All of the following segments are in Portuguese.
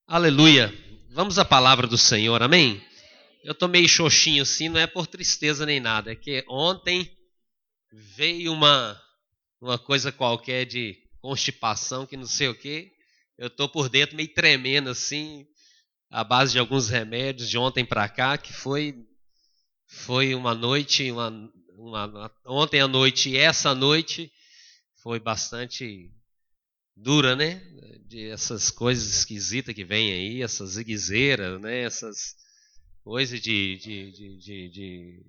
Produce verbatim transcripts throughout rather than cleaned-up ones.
Aleluia. Vamos à palavra do Senhor, amém? Eu tô meio xoxinho assim, não é por tristeza nem nada, é que ontem veio uma, uma coisa qualquer de constipação, que não sei o quê. Eu tô por dentro meio tremendo assim, à base de alguns remédios de ontem para cá, que foi, foi uma noite, uma, uma, ontem à noite e essa noite foi bastante dura, né? De essas coisas esquisitas que vêm aí, essas ziguezeiras, né? Essas coisas de, de, de, de, de,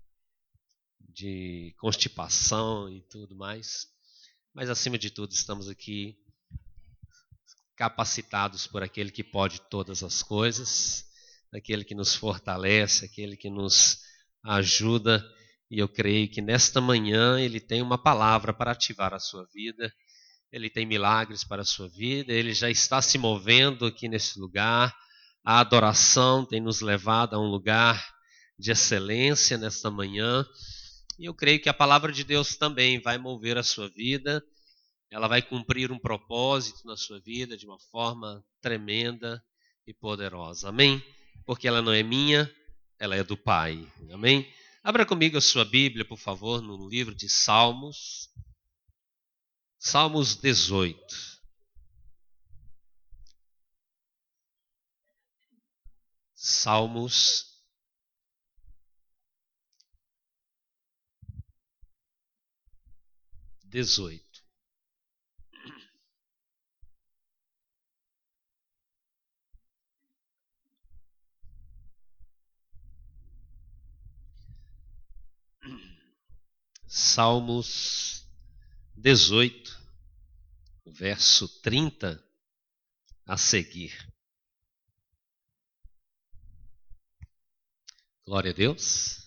de constipação e tudo mais. Mas, acima de tudo, estamos aqui capacitados por aquele que pode todas as coisas, aquele que nos fortalece, aquele que nos ajuda. E eu creio que nesta manhã ele tem uma palavra para ativar a sua vida. Ele tem milagres para a sua vida, ele já está se movendo aqui nesse lugar. A adoração tem nos levado a um lugar de excelência nesta manhã. E eu creio que a palavra de Deus também vai mover a sua vida. Ela vai cumprir um propósito na sua vida de uma forma tremenda e poderosa. Amém? Porque ela não é minha, ela é do Pai. Amém? Abra comigo a sua Bíblia, por favor, no livro de Salmos. Salmos dezoito. Salmos dezoito. Salmos dezoito, verso trinta a seguir. Glória a Deus.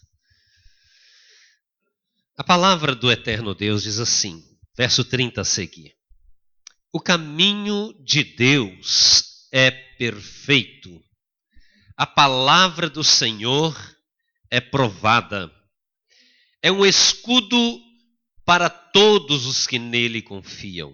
A palavra do eterno Deus diz assim, verso trinta a seguir. O caminho de Deus é perfeito. A palavra do Senhor é provada. É um escudo para todos os que nele confiam.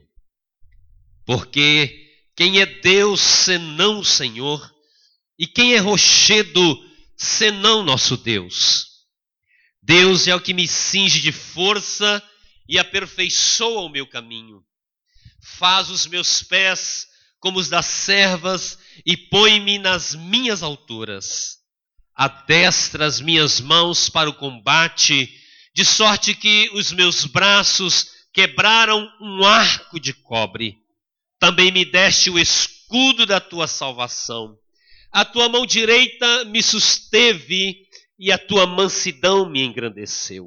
Porque quem é Deus senão o Senhor? E quem é rochedo senão nosso Deus? Deus é o que me cinge de força e aperfeiçoa o meu caminho. Faz os meus pés como os das servas e põe-me nas minhas alturas. Adestra as minhas mãos para o combate, de sorte que os meus braços quebraram um arco de cobre. Também me deste o escudo da tua salvação. A tua mão direita me susteve e a tua mansidão me engrandeceu.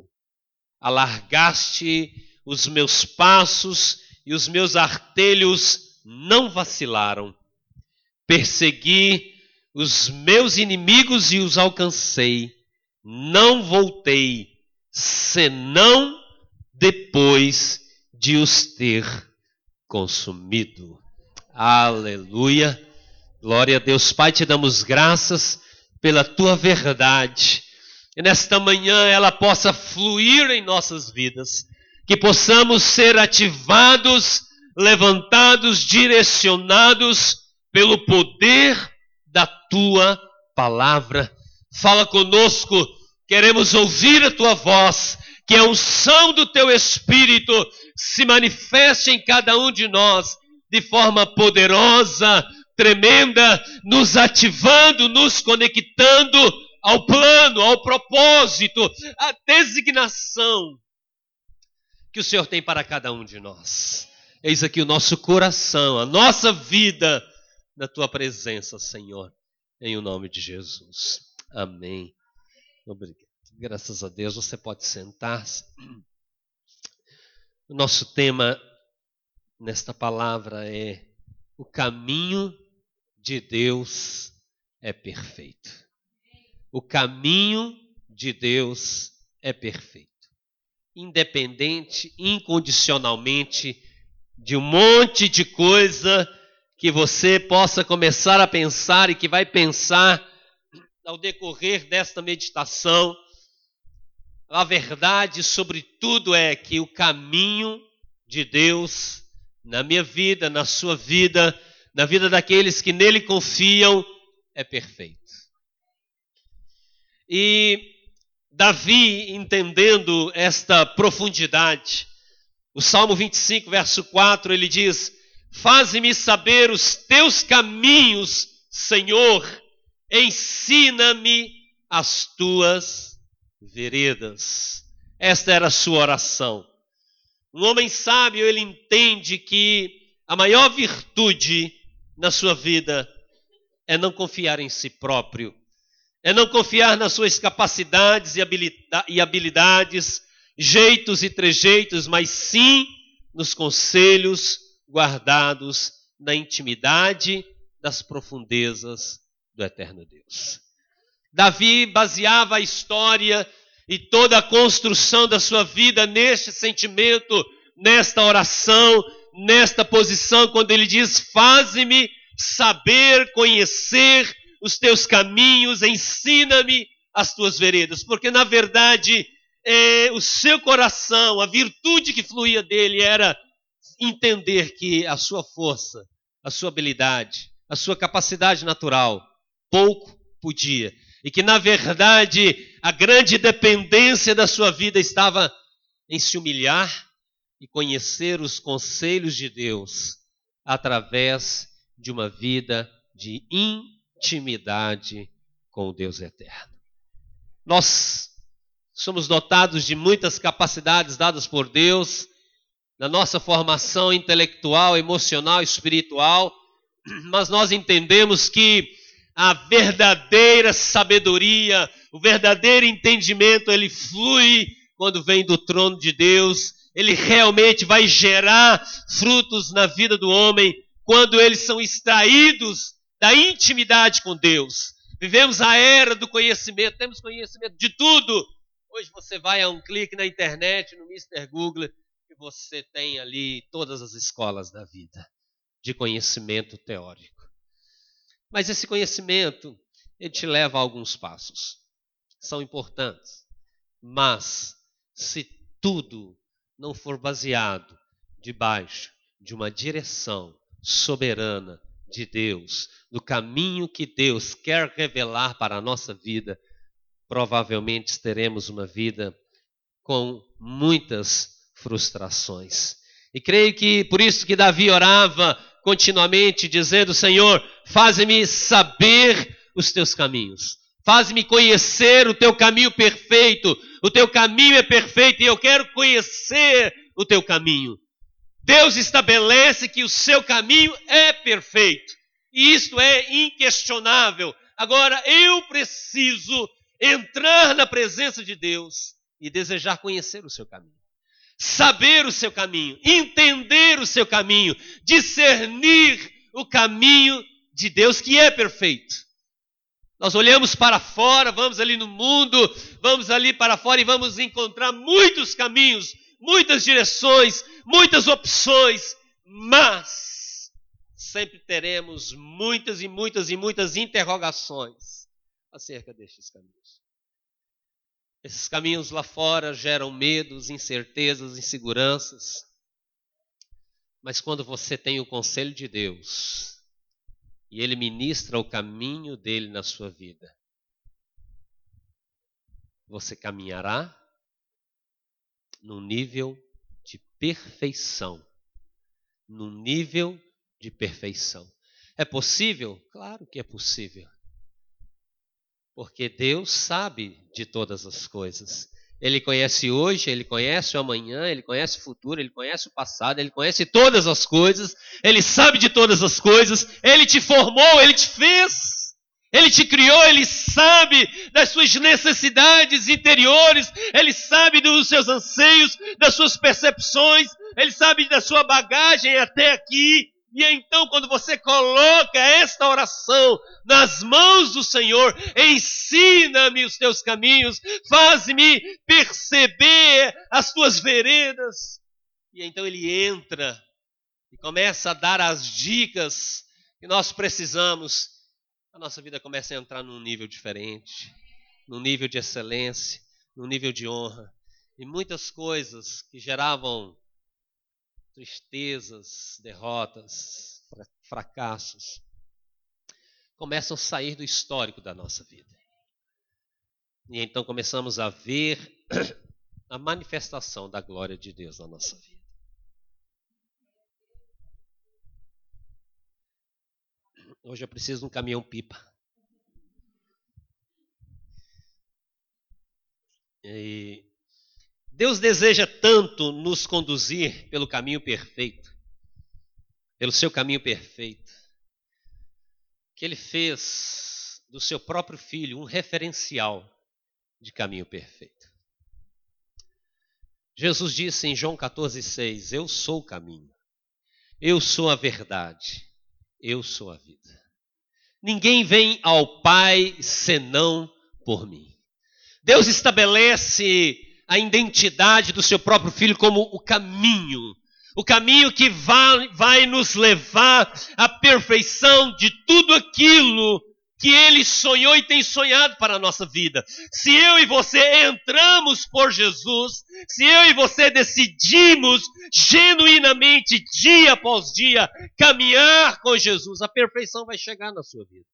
Alargaste os meus passos e os meus artelhos não vacilaram. Persegui os meus inimigos e os alcancei. Não voltei, senão depois de os ter consumido. Aleluia. Glória a Deus. Pai, te damos graças pela tua verdade. E nesta manhã ela possa fluir em nossas vidas. Que possamos ser ativados, levantados, direcionados pelo poder da tua palavra. Fala conosco, queremos ouvir a tua voz, que a unção do teu Espírito se manifeste em cada um de nós de forma poderosa, tremenda, nos ativando, nos conectando ao plano, ao propósito, à designação que o Senhor tem para cada um de nós. Eis aqui o nosso coração, a nossa vida na tua presença, Senhor, em o nome de Jesus. Amém. Obrigado. Graças a Deus, você pode sentar-se. O nosso tema nesta palavra é: o caminho de Deus é perfeito. O caminho de Deus é perfeito. Independente, incondicionalmente de um monte de coisa que você possa começar a pensar e que vai pensar ao decorrer desta meditação, a verdade sobre tudo é que o caminho de Deus na minha vida, na sua vida, na vida daqueles que nele confiam, é perfeito. E Davi, entendendo esta profundidade, o Salmo vinte e cinco, verso quatro, ele diz: faze-me saber os teus caminhos, Senhor, ensina-me as tuas veredas. Esta era a sua oração. Um homem sábio, ele entende que a maior virtude na sua vida é não confiar em si próprio, é não confiar nas suas capacidades e habilidades, jeitos e trejeitos, mas sim nos conselhos guardados na intimidade das profundezas do eterno Deus. Davi baseava a história e toda a construção da sua vida neste sentimento, nesta oração, nesta posição, quando ele diz: faze-me saber, conhecer os teus caminhos, ensina-me as tuas veredas. Porque, na verdade, é, o seu coração, a virtude que fluía dele era entender que a sua força, a sua habilidade, a sua capacidade natural, pouco podia. E que, na verdade, a grande dependência da sua vida estava em se humilhar e conhecer os conselhos de Deus através de uma vida de intimidade com o Deus eterno. Nós somos dotados de muitas capacidades dadas por Deus na nossa formação intelectual, emocional, espiritual, mas nós entendemos que a verdadeira sabedoria, o verdadeiro entendimento, ele flui quando vem do trono de Deus. Ele realmente vai gerar frutos na vida do homem quando eles são extraídos da intimidade com Deus. Vivemos a era do conhecimento, temos conhecimento de tudo. Hoje você vai a um clique na internet, no mister Google, e você tem ali todas as escolas da vida de conhecimento teórico. Mas esse conhecimento, ele te leva a alguns passos. São importantes. Mas, se tudo não for baseado debaixo de uma direção soberana de Deus, do caminho que Deus quer revelar para a nossa vida, provavelmente teremos uma vida com muitas frustrações. E creio que por isso que Davi orava continuamente, dizendo: Senhor, faze-me saber os teus caminhos. Faz-me conhecer o teu caminho perfeito. O teu caminho é perfeito e eu quero conhecer o teu caminho. Deus estabelece que o seu caminho é perfeito. E isto é inquestionável. Agora eu preciso entrar na presença de Deus e desejar conhecer o seu caminho. Saber o seu caminho, entender o seu caminho, discernir o caminho de Deus que é perfeito. Nós olhamos para fora, vamos ali no mundo, vamos ali para fora e vamos encontrar muitos caminhos, muitas direções, muitas opções, mas sempre teremos muitas e muitas e muitas interrogações acerca destes caminhos. Esses caminhos lá fora geram medos, incertezas, inseguranças. Mas quando você tem o conselho de Deus e Ele ministra o caminho dele na sua vida, você caminhará num nível de perfeição. Num nível de perfeição. É possível? Claro que é possível. Porque Deus sabe de todas as coisas. Ele conhece hoje, Ele conhece o amanhã, Ele conhece o futuro, Ele conhece o passado, Ele conhece todas as coisas, Ele sabe de todas as coisas, Ele te formou, Ele te fez, Ele te criou, Ele sabe das suas necessidades interiores, Ele sabe dos seus anseios, das suas percepções, Ele sabe da sua bagagem até aqui. E então, quando você coloca esta oração nas mãos do Senhor, ensina-me os teus caminhos, faz-me perceber as tuas veredas. E então ele entra e começa a dar as dicas que nós precisamos. A nossa vida começa a entrar num nível diferente, num nível de excelência, num nível de honra. E muitas coisas que geravam tristezas, derrotas, fracassos, começam a sair do histórico da nossa vida. E então começamos a ver a manifestação da glória de Deus na nossa vida. Hoje eu preciso de um caminhão-pipa. E Deus deseja tanto nos conduzir pelo caminho perfeito, pelo seu caminho perfeito, que Ele fez do seu próprio Filho um referencial de caminho perfeito. Jesus disse em João catorze, seis, eu sou o caminho, eu sou a verdade, eu sou a vida. Ninguém vem ao Pai senão por mim. Deus estabelece a identidade do seu próprio Filho como o caminho. O caminho que vai, vai nos levar à perfeição de tudo aquilo que Ele sonhou e tem sonhado para a nossa vida. Se eu e você entramos por Jesus, se eu e você decidimos genuinamente, dia após dia, caminhar com Jesus, a perfeição vai chegar na sua vida.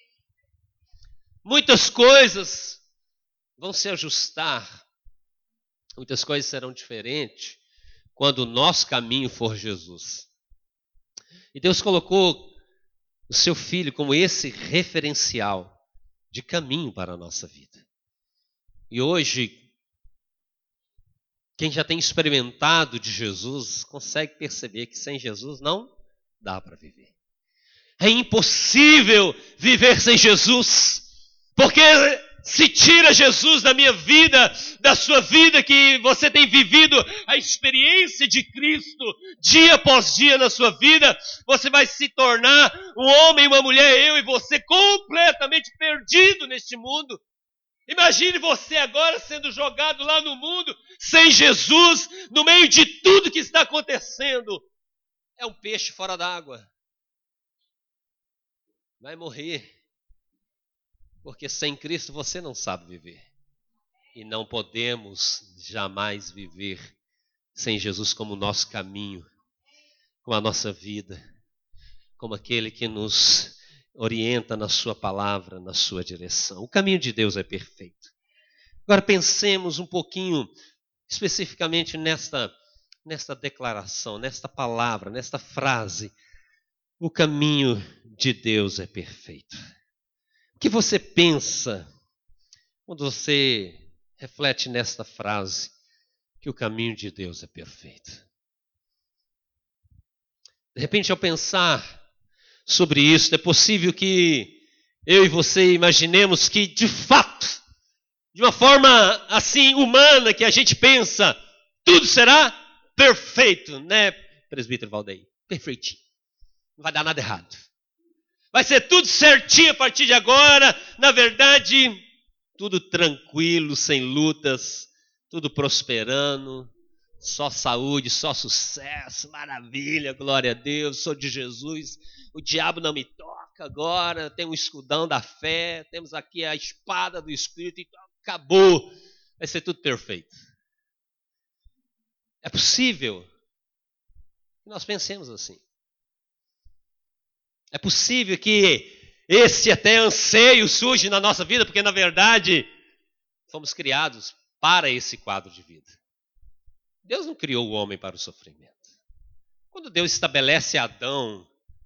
Muitas coisas vão se ajustar, muitas coisas serão diferentes quando o nosso caminho for Jesus. E Deus colocou o seu Filho como esse referencial de caminho para a nossa vida. E hoje, quem já tem experimentado de Jesus consegue perceber que sem Jesus não dá para viver. É impossível viver sem Jesus, porque se tira Jesus da minha vida, da sua vida, que você tem vivido a experiência de Cristo dia após dia na sua vida, você vai se tornar um homem, uma mulher, eu e você, completamente perdido neste mundo. Imagine você agora sendo jogado lá no mundo, sem Jesus, no meio de tudo que está acontecendo. É um peixe fora d'água. Vai morrer. Porque sem Cristo você não sabe viver. E não podemos jamais viver sem Jesus como nosso caminho, como a nossa vida, como aquele que nos orienta na sua palavra, na sua direção. O caminho de Deus é perfeito. Agora pensemos um pouquinho especificamente nesta, nesta declaração, nesta palavra, nesta frase. O caminho de Deus é perfeito. O que você pensa quando você reflete nesta frase que o caminho de Deus é perfeito? De repente, ao pensar sobre isso, é possível que eu e você imaginemos que, de fato, de uma forma assim humana que a gente pensa, tudo será perfeito, né, presbítero Valdeir? Perfeitinho. Não vai dar nada errado. Vai ser tudo certinho a partir de agora. Na verdade, tudo tranquilo, sem lutas, tudo prosperando, só saúde, só sucesso, maravilha, glória a Deus, sou de Jesus, o diabo não me toca agora, tem um escudão da fé, temos aqui a espada do Espírito, então acabou, vai ser tudo perfeito. É possível que nós pensemos assim. É possível que esse até anseio surge na nossa vida, porque na verdade fomos criados para esse quadro de vida. Deus não criou o homem para o sofrimento. Quando Deus estabelece Adão,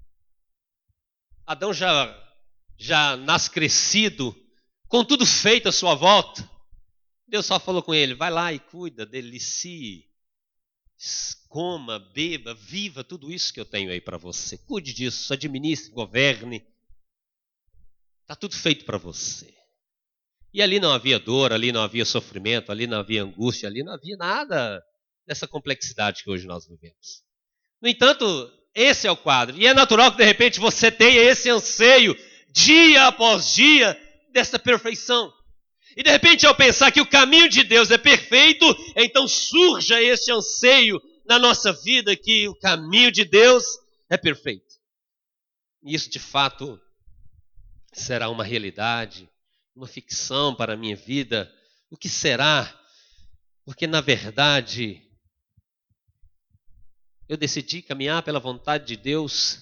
Adão já, já nasce crescido, com tudo feito à sua volta. Deus só falou com ele, vai lá e cuida, delicie, coma, beba, viva tudo isso que eu tenho aí para você. Cuide disso, administre, governe. Está tudo feito para você. E ali não havia dor, ali não havia sofrimento, ali não havia angústia, ali não havia nada dessa complexidade que hoje nós vivemos. No entanto, esse é o quadro. E é natural que de repente você tenha esse anseio, dia após dia, dessa perfeição. E de repente ao pensar que o caminho de Deus é perfeito, então surja esse anseio na nossa vida que o caminho de Deus é perfeito. E isso de fato será uma realidade, uma ficção para a minha vida. O que será? Porque na verdade eu decidi caminhar pela vontade de Deus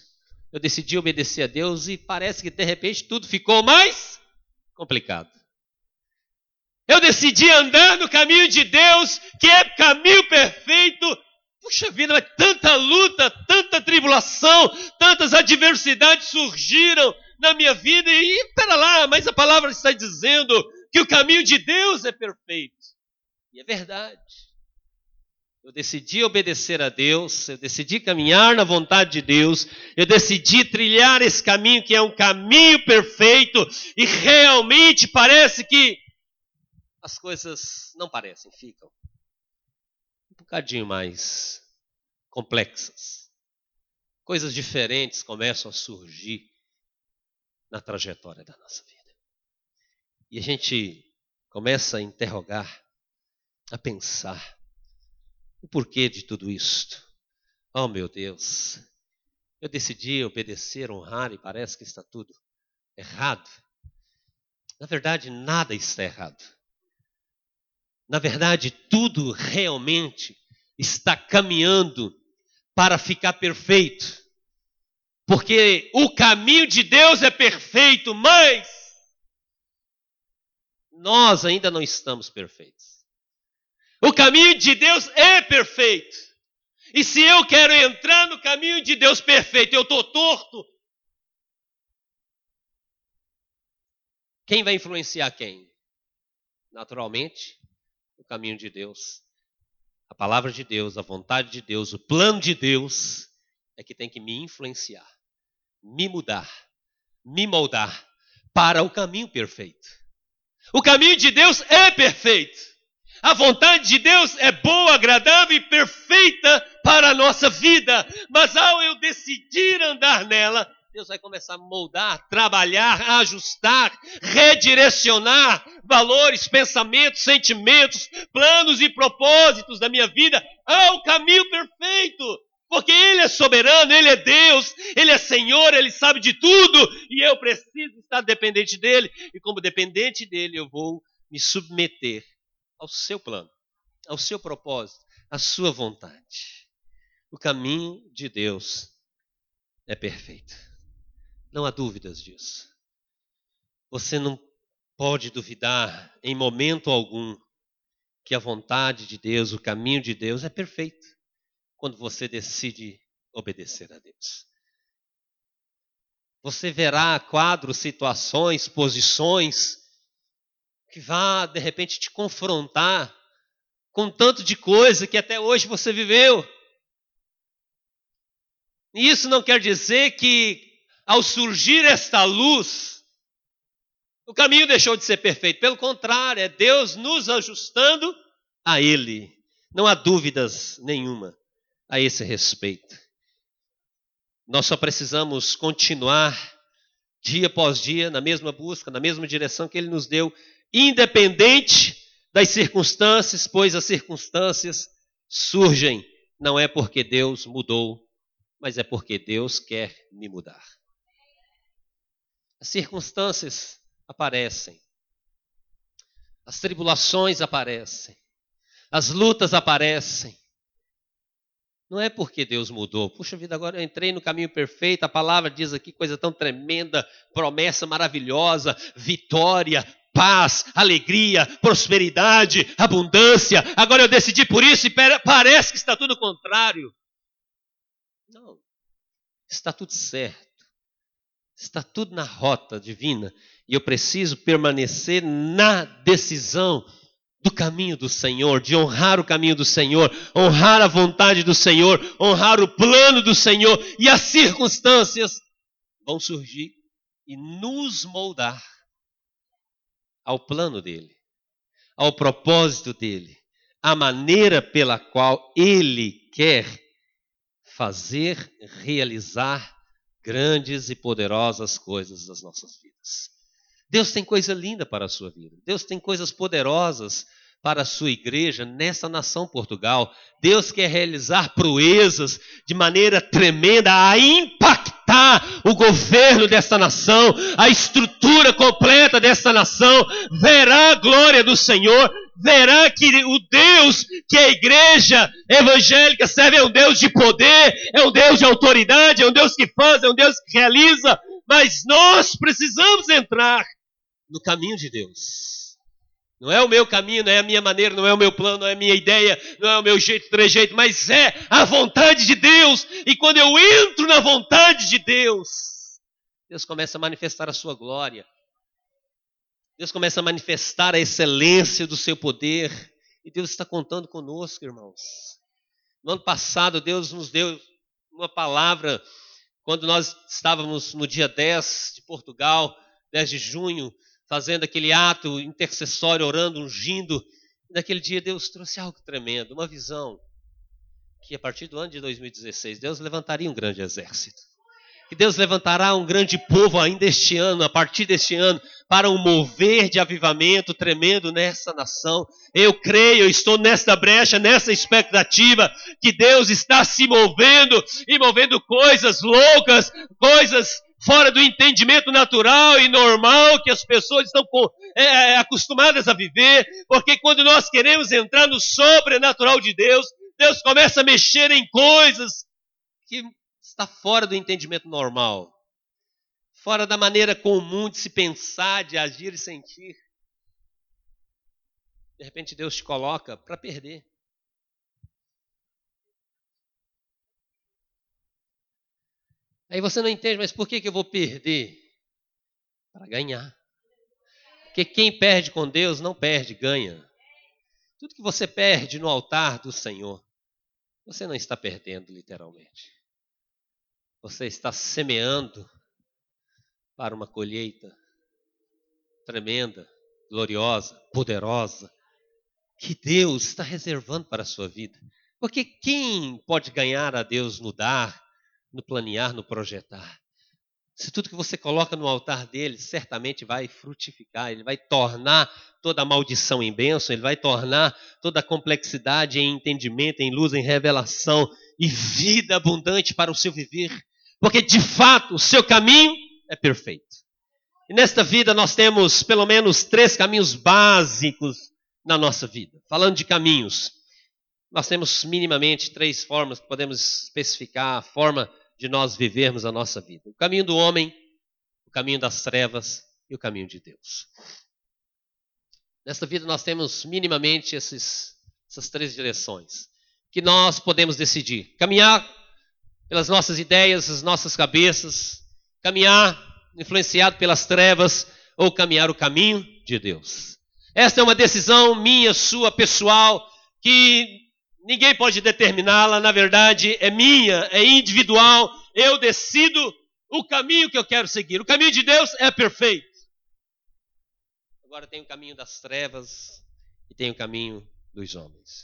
Eu decidi obedecer a Deus e parece que de repente tudo ficou mais complicado. Eu decidi andar no caminho de Deus, que é caminho perfeito. Puxa vida, mas tanta luta, tanta tribulação, tantas adversidades surgiram na minha vida. E pera lá, mas a palavra está dizendo que o caminho de Deus é perfeito. E é verdade. Eu decidi obedecer a Deus, eu decidi caminhar na vontade de Deus, eu decidi trilhar esse caminho que é um caminho perfeito, e realmente parece que as coisas não parecem, ficam um bocadinho mais complexas. Coisas diferentes começam a surgir na trajetória da nossa vida. E a gente começa a interrogar, a pensar, o porquê de tudo isto? Oh, meu Deus, eu decidi obedecer, honrar e parece que está tudo errado. Na verdade, nada está errado. Na verdade, tudo realmente está caminhando para ficar perfeito. Porque o caminho de Deus é perfeito, mas nós ainda não estamos perfeitos. O caminho de Deus é perfeito. E se eu quero entrar no caminho de Deus perfeito, eu estou torto. Quem vai influenciar quem? Naturalmente, o caminho de Deus. A palavra de Deus, a vontade de Deus, o plano de Deus é que tem que me influenciar, me mudar, me moldar para o caminho perfeito. O caminho de Deus é perfeito. A vontade de Deus é boa, agradável e perfeita para a nossa vida. Mas ao eu decidir andar nela, Deus vai começar a moldar, trabalhar, ajustar, redirecionar valores, pensamentos, sentimentos, planos e propósitos da minha vida ao caminho perfeito. Porque Ele é soberano, Ele é Deus, Ele é Senhor, Ele sabe de tudo. E eu preciso estar dependente dEle. E como dependente dEle, eu vou me submeter ao seu plano, ao seu propósito, à sua vontade. O caminho de Deus é perfeito. Não há dúvidas disso. Você não pode duvidar em momento algum que a vontade de Deus, o caminho de Deus é perfeito quando você decide obedecer a Deus. Você verá quadros, situações, posições que vá, de repente, te confrontar com tanto de coisa que até hoje você viveu. E isso não quer dizer que, ao surgir esta luz, o caminho deixou de ser perfeito. Pelo contrário, é Deus nos ajustando a Ele. Não há dúvidas nenhuma a esse respeito. Nós só precisamos continuar, dia após dia, na mesma busca, na mesma direção que Ele nos deu, independente das circunstâncias, pois as circunstâncias surgem, não é porque Deus mudou, mas é porque Deus quer me mudar. As circunstâncias aparecem, as tribulações aparecem, as lutas aparecem. Não é porque Deus mudou. Puxa vida, agora eu entrei no caminho perfeito, a palavra diz aqui coisa tão tremenda, promessa maravilhosa, vitória, paz, alegria, prosperidade, abundância. Agora eu decidi por isso e parece que está tudo contrário. Não, está tudo certo. Está tudo na rota divina. E eu preciso permanecer na decisão do caminho do Senhor, de honrar o caminho do Senhor, honrar a vontade do Senhor, honrar o plano do Senhor. E as circunstâncias vão surgir e nos moldar ao plano dele, ao propósito dele, à maneira pela qual ele quer fazer, realizar grandes e poderosas coisas das nossas vidas. Deus tem coisa linda para a sua vida. Deus tem coisas poderosas para a sua igreja nessa nação Portugal. Deus quer realizar proezas de maneira tremenda a impactar o governo desta nação, a estrutura completa desta nação. Verá a glória do Senhor. verá que o Deus que a igreja evangélica serve é um Deus de poder, é um Deus de autoridade, é um Deus que faz, é um Deus que realiza, mas nós precisamos entrar no caminho de Deus. Não é o meu caminho, não é a minha maneira, não é o meu plano, não é a minha ideia, não é o meu jeito, trejeito, mas é a vontade de Deus. E quando eu entro na vontade de Deus, Deus começa a manifestar a sua glória. Deus começa a manifestar a excelência do seu poder. E Deus está contando conosco, irmãos. No ano passado, Deus nos deu uma palavra, quando nós estávamos no dia dez de Portugal, dez de junho, fazendo aquele ato intercessório, orando, ungindo. Naquele dia Deus trouxe algo tremendo, uma visão, que a partir do ano de dois mil e dezesseis, Deus levantaria um grande exército. Que Deus levantará um grande povo ainda este ano, a partir deste ano, para um mover de avivamento tremendo nessa nação. Eu creio, eu estou nesta brecha, nessa expectativa, que Deus está se movendo, e movendo coisas loucas, coisas fora do entendimento natural e normal que as pessoas estão é, acostumadas a viver, porque quando nós queremos entrar no sobrenatural de Deus, Deus começa a mexer em coisas que está fora do entendimento normal, fora da maneira comum de se pensar, de agir e sentir. De repente Deus te coloca para perder. Aí você não entende, mas por que, que eu vou perder? Para ganhar. Porque quem perde com Deus não perde, ganha. Tudo que você perde no altar do Senhor, você não está perdendo literalmente. Você está semeando para uma colheita tremenda, gloriosa, poderosa, que Deus está reservando para a sua vida. Porque quem pode ganhar a Deus no dar, no planear, no projetar? Se tudo que você coloca no altar dele, certamente vai frutificar, ele vai tornar toda a maldição em bênção, ele vai tornar toda a complexidade em entendimento, em luz, em revelação e vida abundante para o seu viver. Porque de fato o seu caminho é perfeito. E nesta vida nós temos pelo menos três caminhos básicos na nossa vida. Falando de caminhos, nós temos minimamente três formas que podemos especificar a forma de nós vivermos a nossa vida. O caminho do homem, o caminho das trevas e o caminho de Deus. Nesta vida nós temos minimamente esses, essas três direções que nós podemos decidir. Caminhar pelas nossas ideias, as nossas cabeças, caminhar influenciado pelas trevas ou caminhar o caminho de Deus. Esta é uma decisão minha, sua, pessoal, que ninguém pode determiná-la, na verdade é minha, é individual. Eu decido o caminho que eu quero seguir. O caminho de Deus é perfeito. Agora tem o caminho das trevas e tem o caminho dos homens.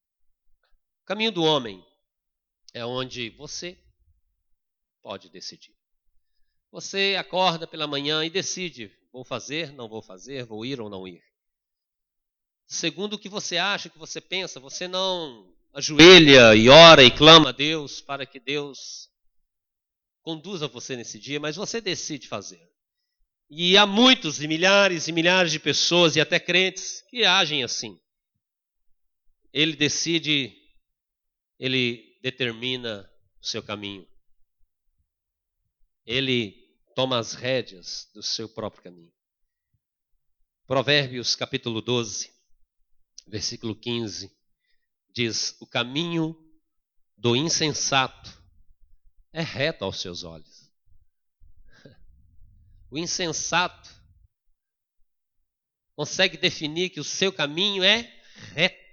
O caminho do homem é onde você pode decidir. Você acorda pela manhã e decide, vou fazer, não vou fazer, vou ir ou não ir. Segundo o que você acha, o que você pensa, você não ajoelha e ora e clama a Deus para que Deus conduza você nesse dia, mas você decide fazer. E há muitos e milhares e milhares de pessoas e até crentes que agem assim. Ele decide, ele determina o seu caminho. Ele toma as rédeas do seu próprio caminho. Provérbios capítulo doze, versículo quinze, diz: o caminho do insensato é reto aos seus olhos. O insensato consegue definir que o seu caminho é reto.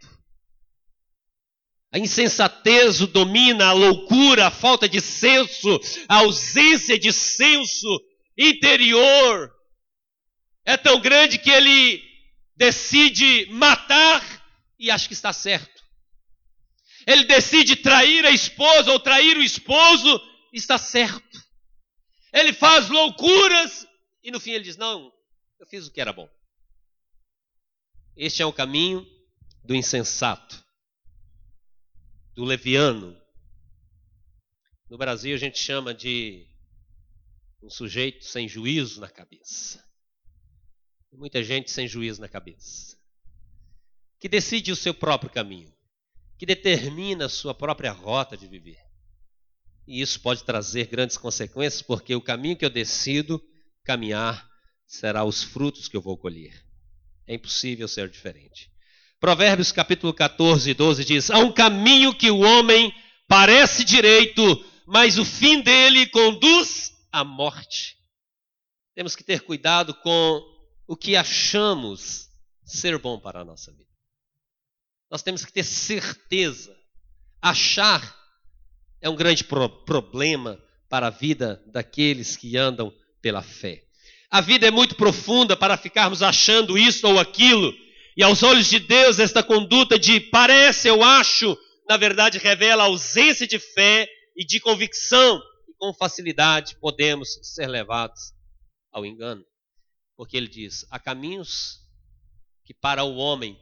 A insensatez o domina, a loucura, a falta de senso, a ausência de senso interior é tão grande que ele decide matar e acha que está certo. Ele decide trair a esposa ou trair o esposo e está certo. Ele faz loucuras e no fim ele diz, não, eu fiz o que era bom. Este é o caminho do insensato, do leviano. No Brasil a gente chama de um sujeito sem juízo na cabeça. Muita gente sem juízo na cabeça. que decide o seu próprio caminho, que determina a sua própria rota de viver. E isso pode trazer grandes consequências, porque o caminho que eu decido caminhar será os frutos que eu vou colher. É impossível ser diferente. Provérbios capítulo catorze, doze diz: há um caminho que o homem parece direito, mas o fim dele conduz à morte. Temos que ter cuidado com o que achamos ser bom para a nossa vida. Nós temos que ter certeza. Achar é um grande pro- problema para a vida daqueles que andam pela fé. A vida é muito profunda para ficarmos achando isso ou aquilo. E aos olhos de Deus, esta conduta de parece, eu acho, na verdade revela a ausência de fé e de convicção. E com facilidade podemos ser levados ao engano. Porque ele diz, há caminhos que para o homem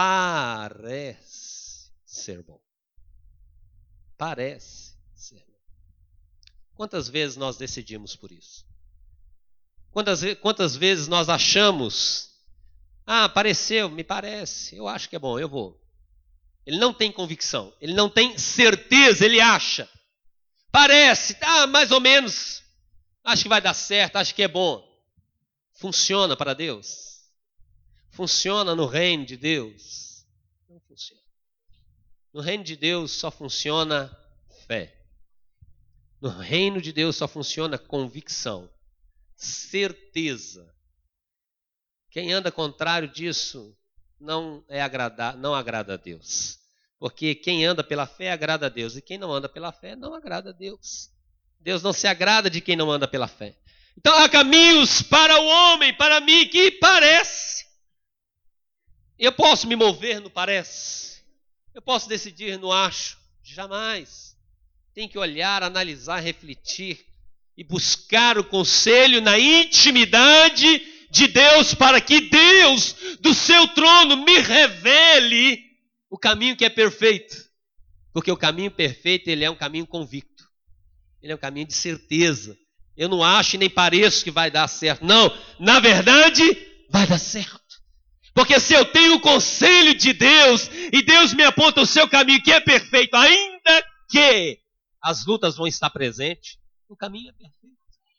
parece ser bom. Parece ser bom. Quantas vezes nós decidimos por isso? Quantas, quantas vezes nós achamos, ah, pareceu, me parece, eu acho que é bom, eu vou. Ele não tem convicção, ele não tem certeza, ele acha. Parece, ah, mais ou menos, acho que vai dar certo, acho que é bom. Funciona para Deus? Funciona no reino de Deus? Não funciona. No reino de Deus só funciona fé. No reino de Deus só funciona convicção, certeza. Quem anda contrário disso não é agradar, não agrada a Deus. Porque quem anda pela fé agrada a Deus, e quem não anda pela fé não agrada a Deus. Deus não se agrada de quem não anda pela fé. Então há caminhos para o homem, para mim, que parece. Eu posso me mover no parece. Eu posso decidir no acho. Jamais. Tem que olhar, analisar, refletir e buscar o conselho na intimidade de Deus, para que Deus, do seu trono, me revele o caminho que é perfeito. Porque o caminho perfeito, ele é um caminho convicto. Ele é um caminho de certeza. Eu não acho e nem pareço que vai dar certo. Não, na verdade, vai dar certo. Porque se eu tenho o conselho de Deus, e Deus me aponta o seu caminho que é perfeito, ainda que as lutas vão estar presentes, o caminho é perfeito.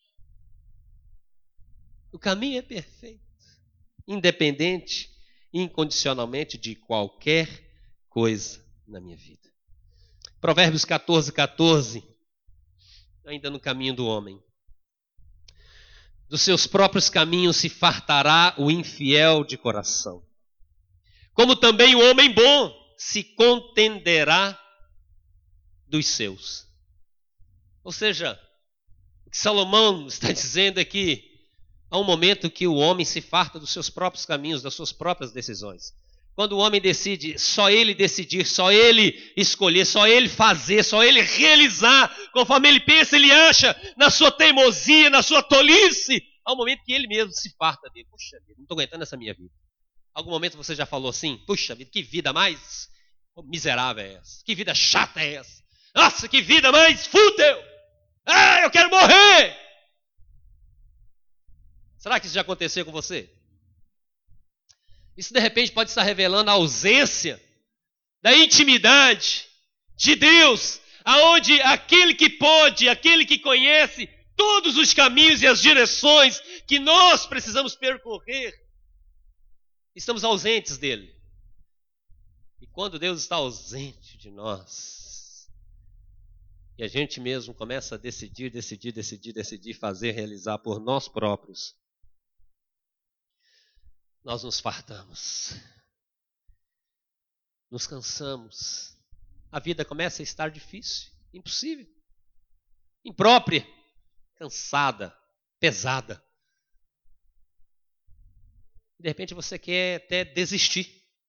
O caminho é perfeito. Independente, incondicionalmente de qualquer coisa na minha vida. Provérbios catorze, catorze. Ainda no caminho do homem. Dos seus próprios caminhos se fartará o infiel de coração. Como também o homem bom se contenderá dos seus. Ou seja, o que Salomão está dizendo é que há um momento que o homem se farta dos seus próprios caminhos, das suas próprias decisões. Quando o homem decide, só ele decidir, só ele escolher, só ele fazer, só ele realizar, conforme ele pensa, ele acha, na sua teimosia, na sua tolice, há um momento que ele mesmo se farta dele. Puxa vida, não estou aguentando essa minha vida. Algum momento você já falou assim, puxa vida, que vida mais miserável é essa? Que vida chata é essa? Nossa, que vida mais fútil! Ah, eu quero morrer! Será que isso já aconteceu com você? Isso de repente pode estar revelando a ausência da intimidade de Deus, aonde aquele que pode, aquele que conhece todos os caminhos e as direções que nós precisamos percorrer, estamos ausentes dele. E quando Deus está ausente de nós, e a gente mesmo começa a decidir, decidir, decidir, decidir, fazer, realizar por nós próprios, nós nos fartamos, nos cansamos, a vida começa a estar difícil, impossível, imprópria, cansada, pesada. De repente você quer até desistir.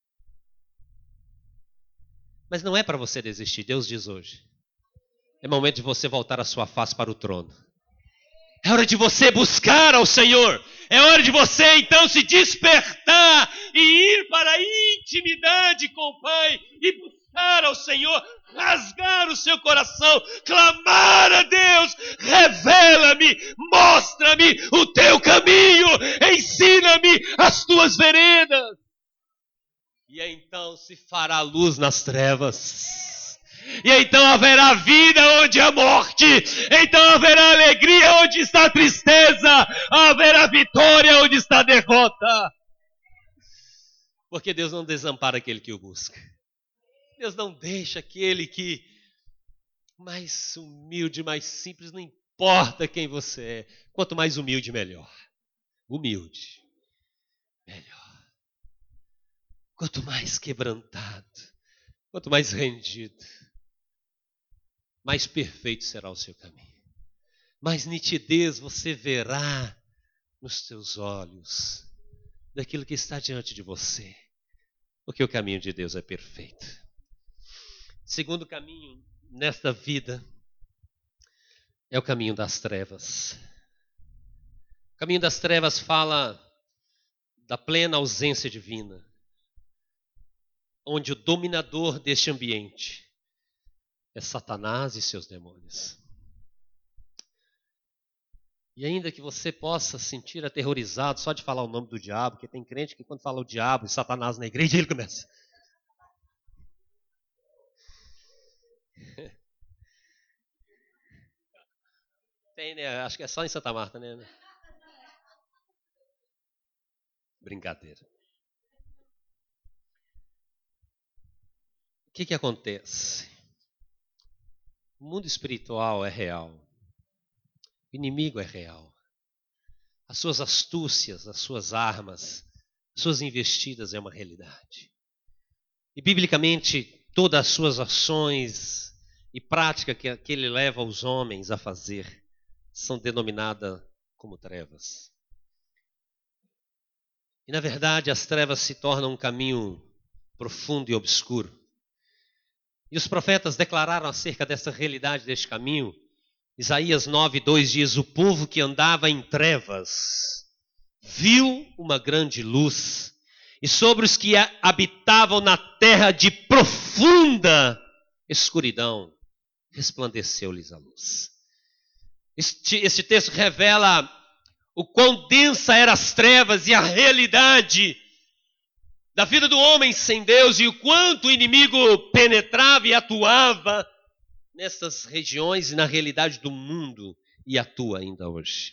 Mas não é para você desistir, Deus diz hoje. É momento de você voltar a sua face para o trono. É hora de você buscar ao Senhor. É hora de você então se despertar e ir para a intimidade com o Pai e buscar ao Senhor, rasgar o seu coração, clamar a Deus, revela-me, mostra-me o teu caminho, ensina-me as tuas veredas. E então se fará luz nas trevas. E então haverá vida onde há morte. Então haverá alegria onde está a tristeza. Haverá vitória onde está a derrota. Porque Deus não desampara aquele que o busca. Deus não deixa aquele que mais humilde, mais simples, não importa quem você é. Quanto mais humilde, melhor. Humilde, melhor. Quanto mais quebrantado, quanto mais rendido, mais perfeito será o seu caminho. Mais nitidez você verá nos seus olhos daquilo que está diante de você. Porque o caminho de Deus é perfeito. Segundo caminho nesta vida é o caminho das trevas. O caminho das trevas fala da plena ausência divina, onde o dominador deste ambiente é Satanás e seus demônios. E ainda que você possa sentir aterrorizado só de falar o nome do diabo, porque tem crente que quando fala o diabo e Satanás na igreja, ele começa. Tem, né? Acho que é só em Santa Marta, né? Brincadeira. O que que acontece? O mundo espiritual é real. O inimigo é real. As suas astúcias, as suas armas, as suas investidas é uma realidade. E biblicamente, todas as suas ações e prática que, que ele leva os homens a fazer são denominadas como trevas. E na verdade, as trevas se tornam um caminho profundo e obscuro. E os profetas declararam acerca dessa realidade deste caminho. Isaías nove, dois diz: o povo que andava em trevas viu uma grande luz, e sobre os que habitavam na terra de profunda escuridão resplandeceu-lhes a luz. Este, este texto revela o quão densa eram as trevas e a realidade da vida do homem sem Deus, e o quanto o inimigo penetrava e atuava nessas regiões e na realidade do mundo, e atua ainda hoje.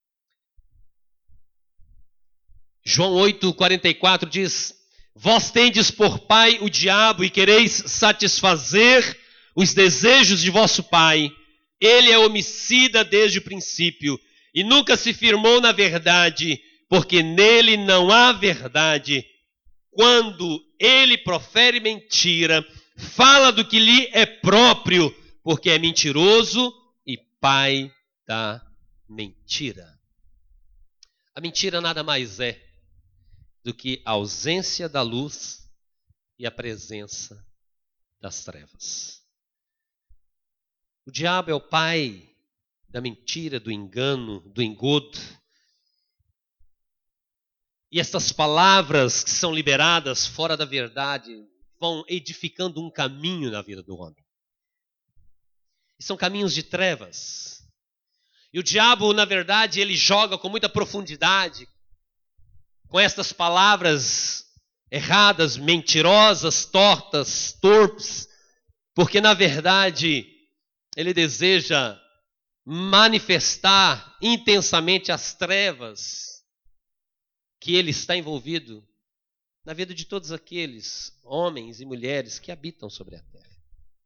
João oito, quarenta e quatro diz: vós tendes por pai o diabo e quereis satisfazer os desejos de vosso pai. Ele é homicida desde o princípio e nunca se firmou na verdade, porque nele não há verdade. Quando ele profere mentira, fala do que lhe é próprio, porque é mentiroso e pai da mentira. A mentira nada mais é do que a ausência da luz e a presença das trevas. O diabo é o pai da mentira, do engano, do engodo. E essas palavras que são liberadas fora da verdade vão edificando um caminho na vida do homem. E são caminhos de trevas. E o diabo, na verdade, ele joga com muita profundidade com estas palavras erradas, mentirosas, tortas, torpes, porque na verdade ele deseja manifestar intensamente as trevas que ele está envolvido na vida de todos aqueles homens e mulheres que habitam sobre a terra.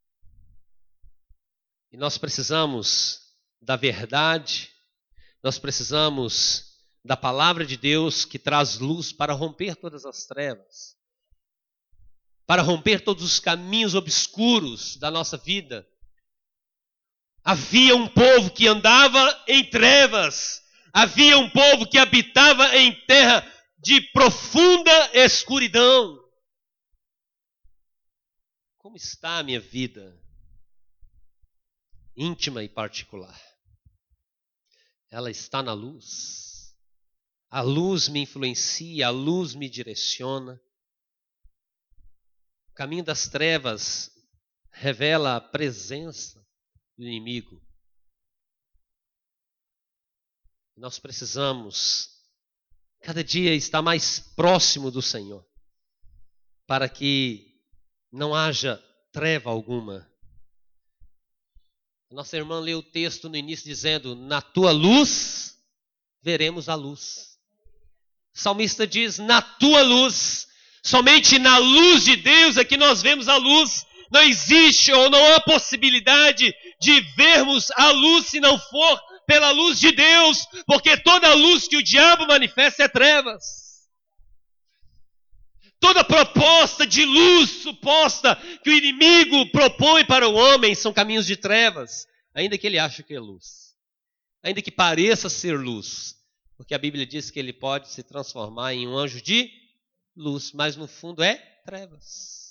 E nós precisamos da verdade, nós precisamos da palavra de Deus que traz luz para romper todas as trevas, para romper todos os caminhos obscuros da nossa vida. Havia um povo que andava em trevas, havia um povo que habitava em terra de profunda escuridão. Como está a minha vida íntima e particular? Ela está na luz. A luz me influencia, a luz me direciona. O caminho das trevas revela a presença do inimigo. Nós precisamos cada dia estar mais próximo do Senhor, para que não haja treva alguma. Nossa irmã leu o texto no início dizendo: na tua luz veremos a luz. O salmista diz: na tua luz, somente na luz de Deus é que nós vemos a luz. Não existe ou não há possibilidade de vermos a luz se não for pela luz de Deus, porque toda luz que o diabo manifesta é trevas. Toda proposta de luz suposta que o inimigo propõe para o homem são caminhos de trevas, ainda que ele ache que é luz, ainda que pareça ser luz, porque a Bíblia diz que ele pode se transformar em um anjo de luz, mas no fundo é trevas.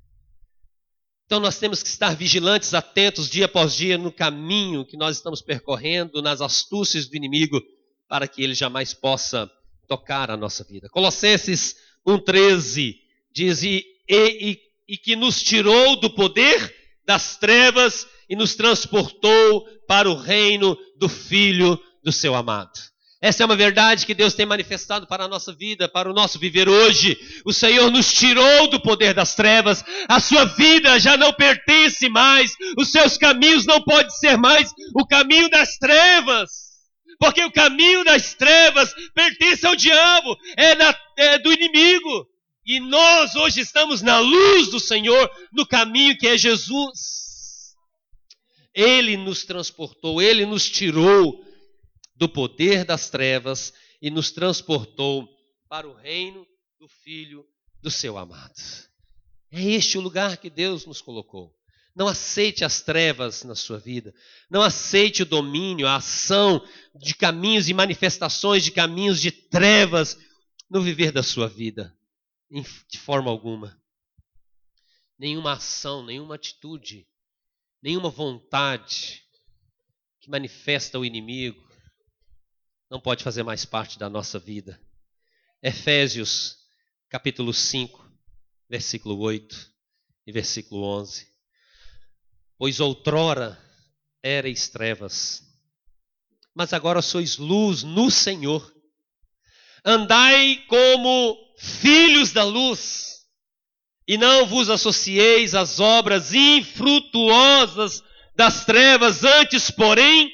Então nós temos que estar vigilantes, atentos dia após dia no caminho que nós estamos percorrendo, nas astúcias do inimigo, para que ele jamais possa tocar a nossa vida. Colossenses um, treze diz: e, e, e que nos tirou do poder das trevas e nos transportou para o reino do Filho do seu amado. Essa é uma verdade que Deus tem manifestado para a nossa vida, para o nosso viver hoje. O Senhor nos tirou do poder das trevas, a sua vida já não pertence mais, os seus caminhos não podem ser mais o caminho das trevas, porque o caminho das trevas pertence ao diabo, é, na, é do inimigo. E nós hoje estamos na luz do Senhor, no caminho que é Jesus. Ele nos transportou, Ele nos tirou do poder das trevas e nos transportou para o reino do Filho do seu amado. É este o lugar que Deus nos colocou. Não aceite as trevas na sua vida. Não aceite o domínio, a ação de caminhos e manifestações de caminhos de trevas no viver da sua vida. De forma alguma. Nenhuma ação, nenhuma atitude, nenhuma vontade que manifesta o inimigo não pode fazer mais parte da nossa vida. Efésios, capítulo cinco, versículo oito e versículo onze. Pois outrora erais trevas, mas agora sois luz no Senhor. Andai como filhos da luz, e não vos associeis às obras infrutuosas das trevas, antes, porém,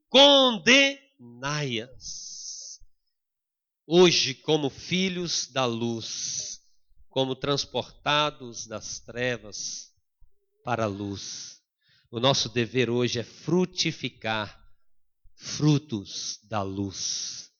condenai-as. Hoje, como filhos da luz, como transportados das trevas para a luz, o nosso dever hoje é frutificar frutos da luz.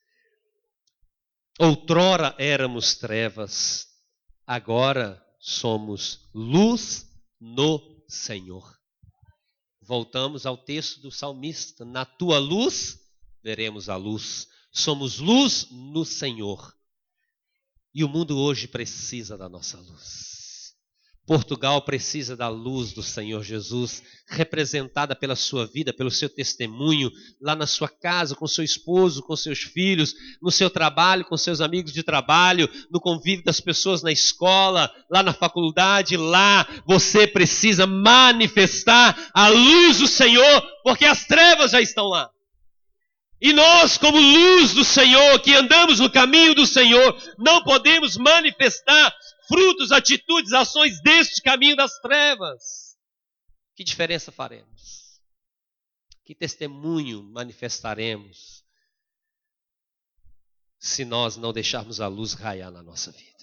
Outrora éramos trevas, agora somos luz no Senhor. Voltamos ao texto do salmista: na tua luz veremos a luz. Somos luz no Senhor. E o mundo hoje precisa da nossa luz. Portugal precisa da luz do Senhor Jesus, representada pela sua vida, pelo seu testemunho, lá na sua casa, com seu esposo, com seus filhos, no seu trabalho, com seus amigos de trabalho, no convívio das pessoas na escola, lá na faculdade. Lá você precisa manifestar a luz do Senhor, porque as trevas já estão lá. E nós, como luz do Senhor, que andamos no caminho do Senhor, não podemos manifestar frutos, atitudes, ações deste caminho das trevas. Que diferença faremos? Que testemunho manifestaremos se nós não deixarmos a luz raiar na nossa vida?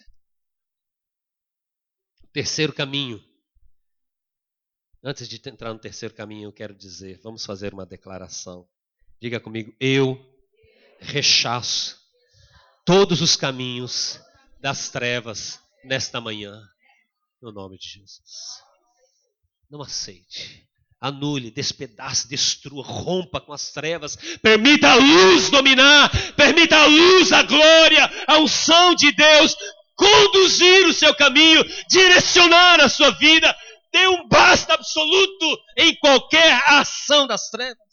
Terceiro caminho. Antes de entrar no terceiro caminho, eu quero dizer, vamos fazer uma declaração. Diga comigo: eu rechaço todos os caminhos das trevas nesta manhã, no nome de Jesus. Não aceite, anule, despedace, destrua, rompa com as trevas, permita a luz dominar, permita a luz, a glória, a unção de Deus conduzir o seu caminho, direcionar a sua vida. Dê um basta absoluto em qualquer ação das trevas.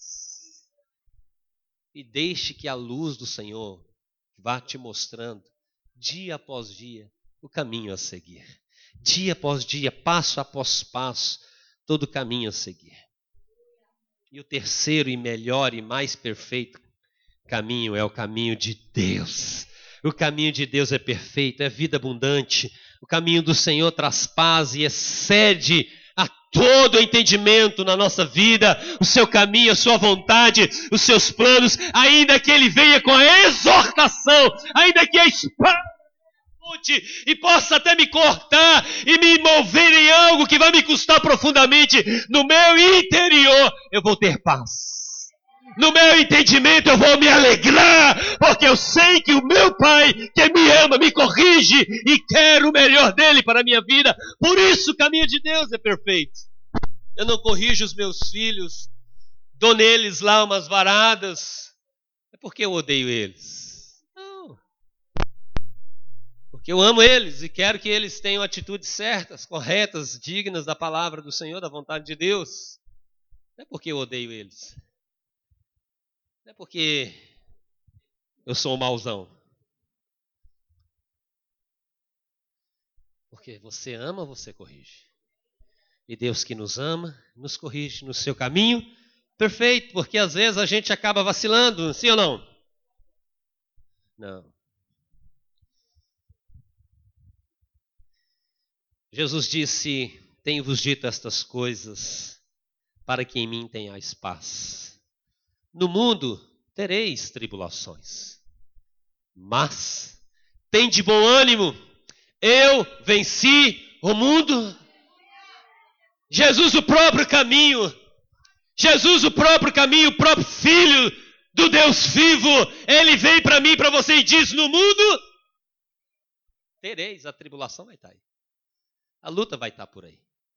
E deixe que a luz do Senhor vá te mostrando, dia após dia, o caminho a seguir. Dia após dia, passo após passo, todo o caminho a seguir. E o terceiro e melhor e mais perfeito caminho é o caminho de Deus. O caminho de Deus é perfeito, é vida abundante. O caminho do Senhor traz paz e excede a todo entendimento na nossa vida. O seu caminho, a sua vontade, os seus planos, ainda que ele venha com a exortação, ainda que a espada e possa até me cortar e me mover em algo que vai me custar profundamente, no meu interior eu vou ter paz. No meu entendimento eu vou me alegrar, porque eu sei que o meu Pai, que me ama, me corrige e quer o melhor dele para a minha vida. Por isso o caminho de Deus é perfeito. Eu não corrijo os meus filhos, dou neles lá umas varadas, é porque eu odeio eles. Não. Porque eu amo eles e quero que eles tenham atitudes certas, corretas, dignas da palavra do Senhor, da vontade de Deus. Não é porque eu odeio eles. Não é porque eu sou um mauzão. Porque você ama, você corrige. E Deus que nos ama, nos corrige no seu caminho perfeito. Porque às vezes a gente acaba vacilando, sim ou não? Não. Jesus disse, tenho-vos dito estas coisas, para que em mim tenhais paz. No mundo tereis tribulações, mas tende bom ânimo, eu venci o mundo. Jesus o próprio caminho, Jesus o próprio caminho, o próprio Filho do Deus vivo, ele vem para mim, para você e diz, no mundo tereis, a tribulação vai estar aí, a luta vai estar por aí.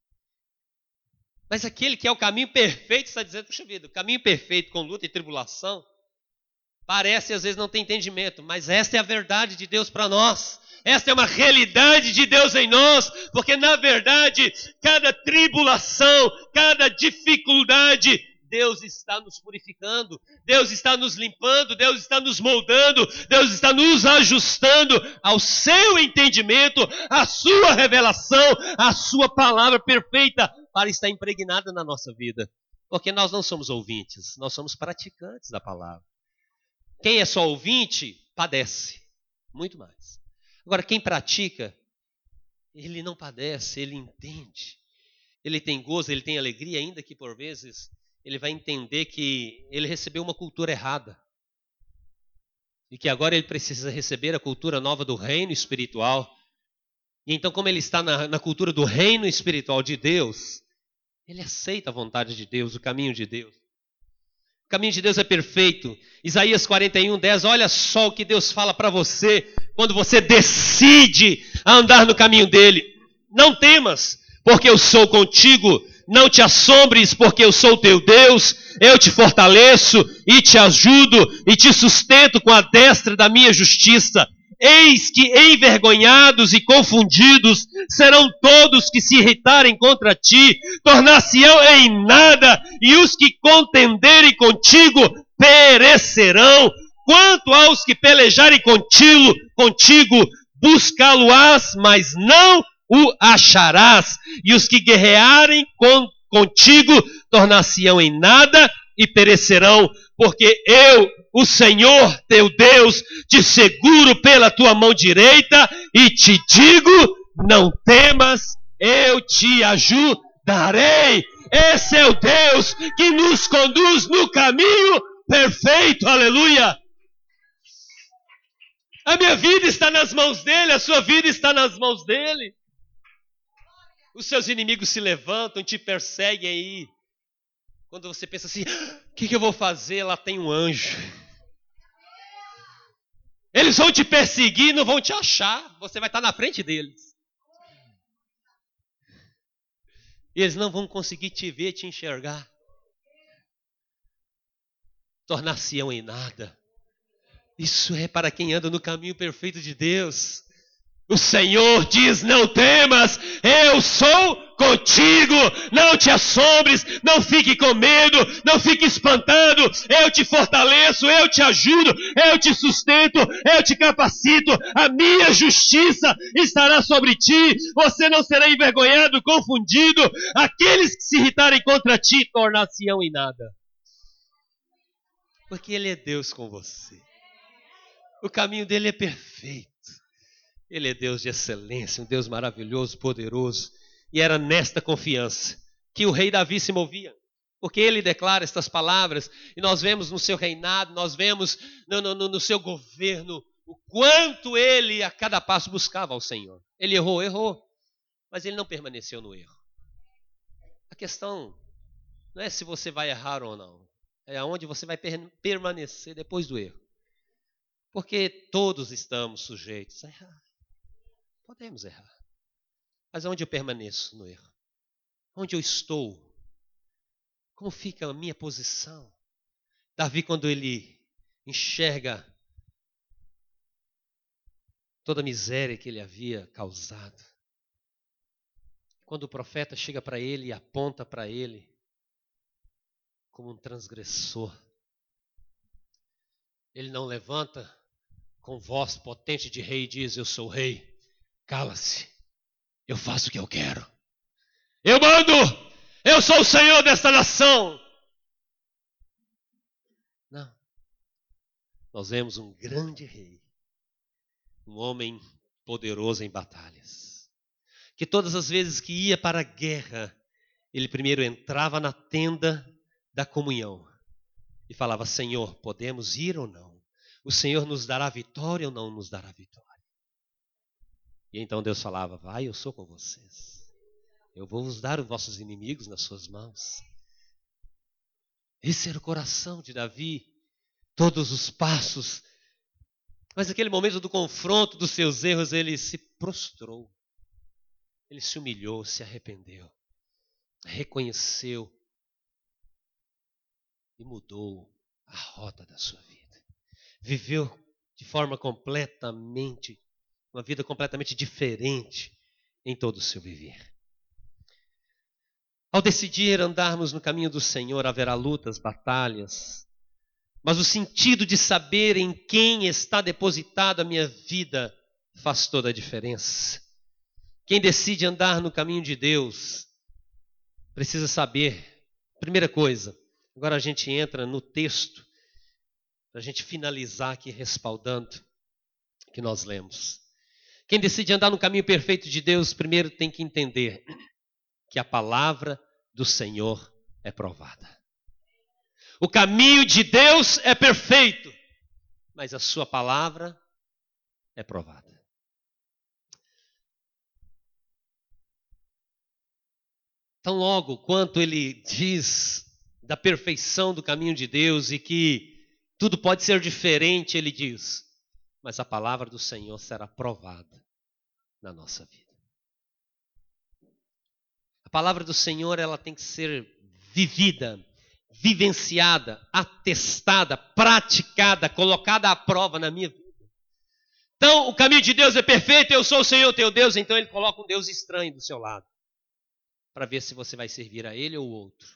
Mas aquele que é o caminho perfeito está dizendo, puxa vida, o caminho perfeito com luta e tribulação, parece às vezes não ter entendimento, mas esta é a verdade de Deus para nós. Esta é uma realidade de Deus em nós, porque na verdade, cada tribulação, cada dificuldade, Deus está nos purificando, Deus está nos limpando, Deus está nos moldando, Deus está nos ajustando ao seu entendimento, à sua revelação, à sua palavra perfeita, para estar impregnada na nossa vida. Porque nós não somos ouvintes, nós somos praticantes da palavra. Quem é só ouvinte, padece, muito mais. Agora, quem pratica, ele não padece, ele entende. Ele tem gozo, ele tem alegria, ainda que por vezes ele vai entender que ele recebeu uma cultura errada. E que agora ele precisa receber a cultura nova do reino espiritual. E então, como ele está na, na cultura do reino espiritual de Deus, ele aceita a vontade de Deus, o caminho de Deus. O caminho de Deus é perfeito. Isaías quarenta e um, dez, olha só o que Deus fala para você quando você decide andar no caminho dele. Não temas, porque eu sou contigo. Não te assombres, porque eu sou teu Deus. Eu te fortaleço e te ajudo e te sustento com a destra da minha justiça. Eis que envergonhados e confundidos serão todos que se irritarem contra ti, tornar-se-ão em nada, e os que contenderem contigo perecerão. Quanto aos que pelejarem contigo, contigo buscá-lo-ás, mas não o acharás, e os que guerrearem com, contigo tornar-se-ão em nada e perecerão, porque eu, o Senhor teu Deus, te seguro pela tua mão direita e te digo, não temas, eu te ajudarei. Esse é o Deus que nos conduz no caminho perfeito, aleluia. A minha vida está nas mãos dele, a sua vida está nas mãos dele. Os seus inimigos se levantam, te perseguem aí. Quando você pensa assim, o que, que eu vou fazer? Lá tem um anjo. Eles vão te perseguir, não vão te achar. Você vai estar na frente deles. E eles não vão conseguir te ver, te enxergar. Tornar-se-ão em nada. Isso é para quem anda no caminho perfeito de Deus. O Senhor diz, não temas, eu sou contigo, não te assombres, não fique com medo, não fique espantado, eu te fortaleço, eu te ajudo, eu te sustento, eu te capacito, a minha justiça estará sobre ti, você não será envergonhado, confundido, aqueles que se irritarem contra ti tornar-se-ão em nada. Porque Ele é Deus com você, o caminho dele é perfeito. Ele é Deus de excelência, um Deus maravilhoso, poderoso. E era nesta confiança que o rei Davi se movia. Porque ele declara estas palavras, e nós vemos no seu reinado, nós vemos no, no, no seu governo, o quanto ele a cada passo buscava ao Senhor. Ele errou, errou, mas ele não permaneceu no erro. A questão não é se você vai errar ou não, é aonde você vai per- permanecer depois do erro. Porque todos estamos sujeitos a errar. Podemos errar. Mas onde eu permaneço no erro? Onde eu estou? Como fica a minha posição? Davi, quando ele enxerga toda a miséria que ele havia causado, quando o profeta chega para ele e aponta para ele como um transgressor, ele não levanta com voz potente de rei e diz: eu sou rei, cala-se, eu faço o que eu quero, eu mando, eu sou o Senhor desta nação. Não. Nós vemos um grande rei, um homem poderoso em batalhas, que todas as vezes que ia para a guerra, ele primeiro entrava na tenda da comunhão e falava: Senhor, podemos ir ou não? O Senhor nos dará vitória ou não nos dará vitória? E então Deus falava: vai, eu sou com vocês. Eu vou vos dar os vossos inimigos nas suas mãos. Esse era o coração de Davi, todos os passos. Mas naquele momento do confronto dos seus erros, ele se prostrou. Ele se humilhou, se arrependeu, reconheceu e mudou a rota da sua vida. Viveu de forma completamente, uma vida completamente diferente em todo o seu viver. Ao decidir andarmos no caminho do Senhor, haverá lutas, batalhas, mas o sentido de saber em quem está depositada a minha vida faz toda a diferença. Quem decide andar no caminho de Deus precisa saber, primeira coisa, agora a gente entra no texto, para a gente finalizar aqui respaldando o que nós lemos. Quem decide andar no caminho perfeito de Deus, primeiro tem que entender que a palavra do Senhor é provada. O caminho de Deus é perfeito, mas a sua palavra é provada. Tão logo quanto ele diz da perfeição do caminho de Deus e que tudo pode ser diferente, ele diz: mas a palavra do Senhor será provada na nossa vida. A palavra do Senhor, ela tem que ser vivida, vivenciada, atestada, praticada, colocada à prova na minha vida. Então, o caminho de Deus é perfeito, eu sou o Senhor teu Deus, então ele coloca um Deus estranho do seu lado, para ver se você vai servir a ele ou outro.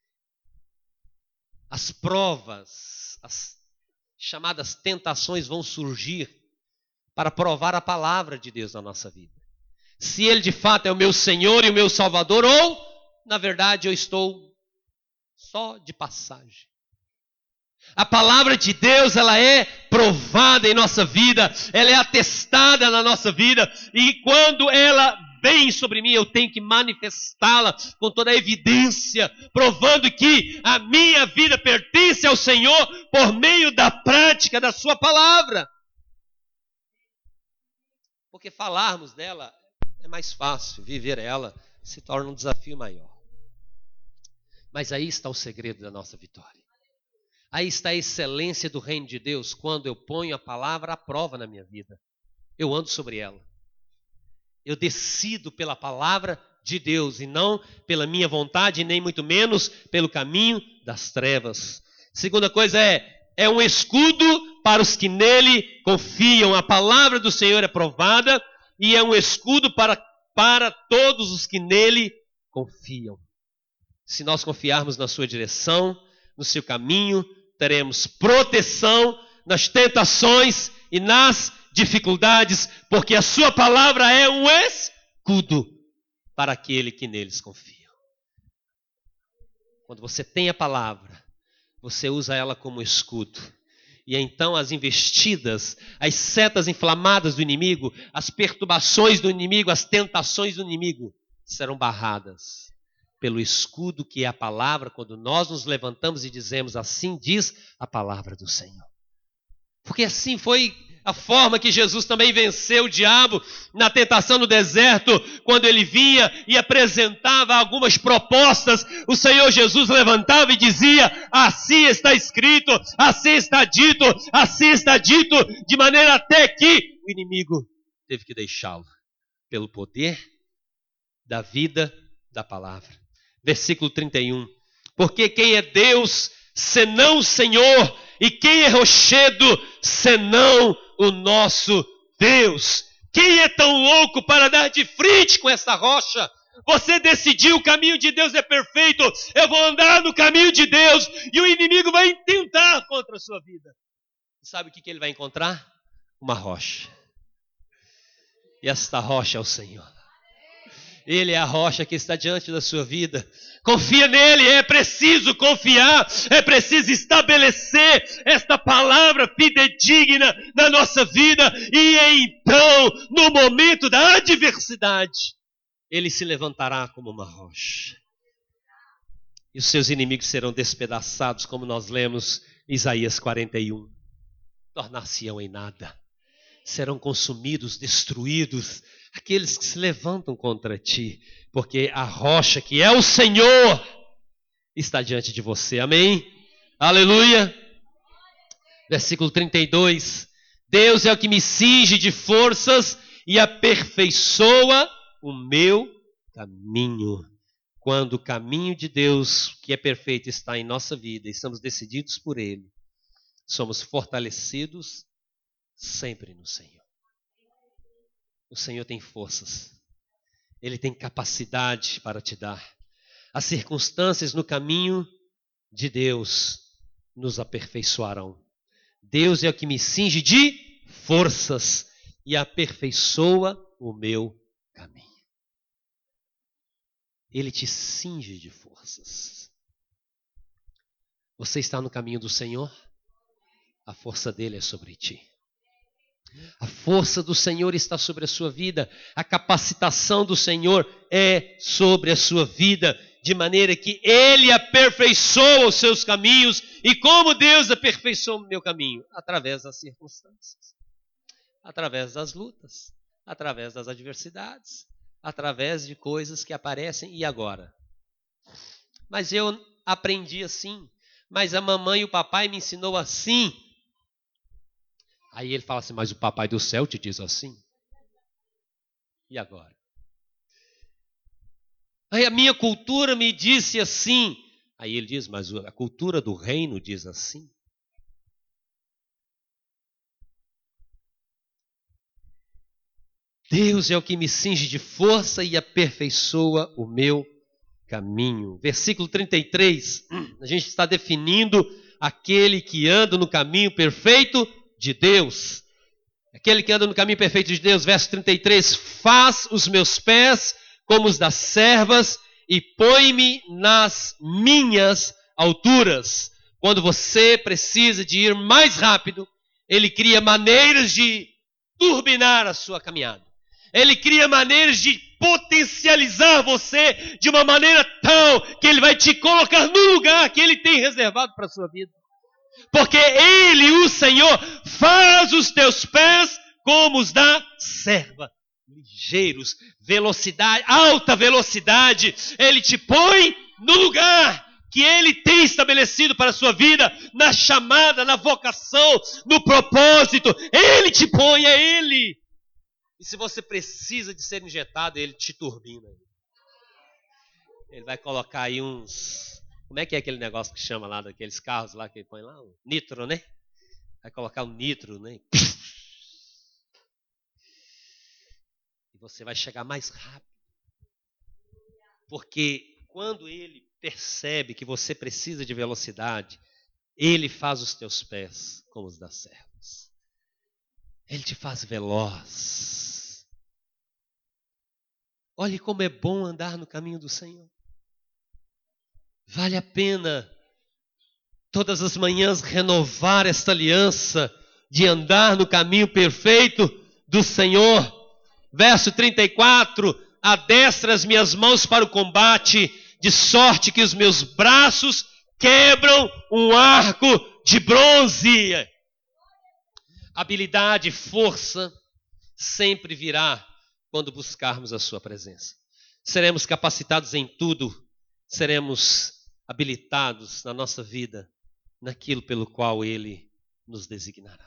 As provas, as chamadas tentações vão surgir para provar a palavra de Deus na nossa vida. Se ele de fato é o meu Senhor e o meu Salvador, ou, na verdade, eu estou só de passagem. A palavra de Deus, ela é provada em nossa vida, ela é atestada na nossa vida, e quando ela vem sobre mim, eu tenho que manifestá-la com toda a evidência, provando que a minha vida pertence ao Senhor por meio da prática da sua palavra. Porque falarmos dela é mais fácil, viver ela se torna um desafio maior. Mas aí está o segredo da nossa vitória. Aí está a excelência do reino de Deus, quando eu ponho a palavra à prova na minha vida. Eu ando sobre ela. Eu decido pela palavra de Deus e não pela minha vontade, nem muito menos pelo caminho das trevas. Segunda coisa é, é um escudo para os que nele confiam. A palavra do Senhor é provada e é um escudo para, para todos os que nele confiam. Se nós confiarmos na sua direção, no seu caminho, teremos proteção nas tentações e nas dificuldades, porque a sua palavra é um escudo para aquele que neles confia. Quando você tem a palavra, você usa ela como escudo. E então as investidas, as setas inflamadas do inimigo, as perturbações do inimigo, as tentações do inimigo serão barradas pelo escudo que é a palavra, quando nós nos levantamos e dizemos, assim diz a palavra do Senhor. Porque assim foi a forma que Jesus também venceu o diabo na tentação no deserto, quando ele vinha e apresentava algumas propostas, o Senhor Jesus levantava e dizia, assim está escrito, assim está dito, assim está dito, de maneira até que o inimigo teve que deixá-lo, pelo poder da vida da palavra. Versículo trinta e um, porque quem é Deus, senão o Senhor, e quem é rochedo, senão o nosso Deus? Quem é tão louco para dar de frente com essa rocha? Você decidiu, o caminho de Deus é perfeito, eu vou andar no caminho de Deus, e o inimigo vai tentar contra a sua vida. E sabe o que ele vai encontrar? Uma rocha. E esta rocha é o Senhor. Ele é a rocha que está diante da sua vida. Confia nele, é preciso confiar, é preciso estabelecer esta palavra fidedigna na nossa vida. E então, no momento da adversidade, ele se levantará como uma rocha. E os seus inimigos serão despedaçados, como nós lemos em Isaías quarenta e um. Tornar-se-ão em nada. Serão consumidos, destruídos, aqueles que se levantam contra ti, porque a rocha que é o Senhor está diante de você, amém? Aleluia! Versículo trinta e dois, Deus é o que me cinge de forças e aperfeiçoa o meu caminho. Quando o caminho de Deus, que é perfeito, está em nossa vida, e estamos decididos por Ele, somos fortalecidos sempre no Senhor. O Senhor tem forças. Ele tem capacidade para te dar. As circunstâncias no caminho de Deus nos aperfeiçoarão. Deus é o que me cinge de forças e aperfeiçoa o meu caminho. Ele te cinge de forças. Você está no caminho do Senhor? A força dele é sobre ti. A força do Senhor está sobre a sua vida. A capacitação do Senhor é sobre a sua vida, de maneira que Ele aperfeiçoa os seus caminhos. E como Deus aperfeiçoa o meu caminho? Através das circunstâncias, através das lutas, através das adversidades, através de coisas que aparecem. E agora? Mas eu aprendi assim, mas a mamãe e o papai me ensinou assim. Aí ele fala assim, mas o papai do céu te diz assim. E agora? Aí a minha cultura me disse assim. Aí ele diz, mas a cultura do reino diz assim. Deus é o que me cinge de força e aperfeiçoa o meu caminho. Versículo trinta e três, a gente está definindo aquele que anda no caminho perfeito de Deus. Aquele que anda no caminho perfeito de Deus, verso trinta e três, faz os meus pés como os das servas e põe-me nas minhas alturas. Quando você precisa de ir mais rápido, ele cria maneiras de turbinar a sua caminhada. Ele cria maneiras de potencializar você de uma maneira tal que ele vai te colocar no lugar que ele tem reservado para a sua vida. Porque Ele, o Senhor, faz os teus pés como os da serva. Ligeiros, velocidade, alta velocidade. Ele te põe no lugar que Ele tem estabelecido para a sua vida, na chamada, na vocação, no propósito. Ele te põe, é Ele. E se você precisa de ser injetado, Ele te turbina. Ele vai colocar aí uns... Como é que é aquele negócio que chama lá, daqueles carros lá que ele põe lá? O nitro, né? Vai colocar o nitro, né? E você vai chegar mais rápido. Porque quando ele percebe que você precisa de velocidade, ele faz os teus pés como os das servas. Ele te faz veloz. Olhe como é bom andar no caminho do Senhor. Vale a pena todas as manhãs renovar esta aliança de andar no caminho perfeito do Senhor. Verso trinta e quatro, adestra as minhas mãos para o combate, de sorte que os meus braços quebram um arco de bronze. Habilidade, força, sempre virá quando buscarmos a sua presença. Seremos capacitados em tudo, seremos habilitados na nossa vida, naquilo pelo qual Ele nos designará.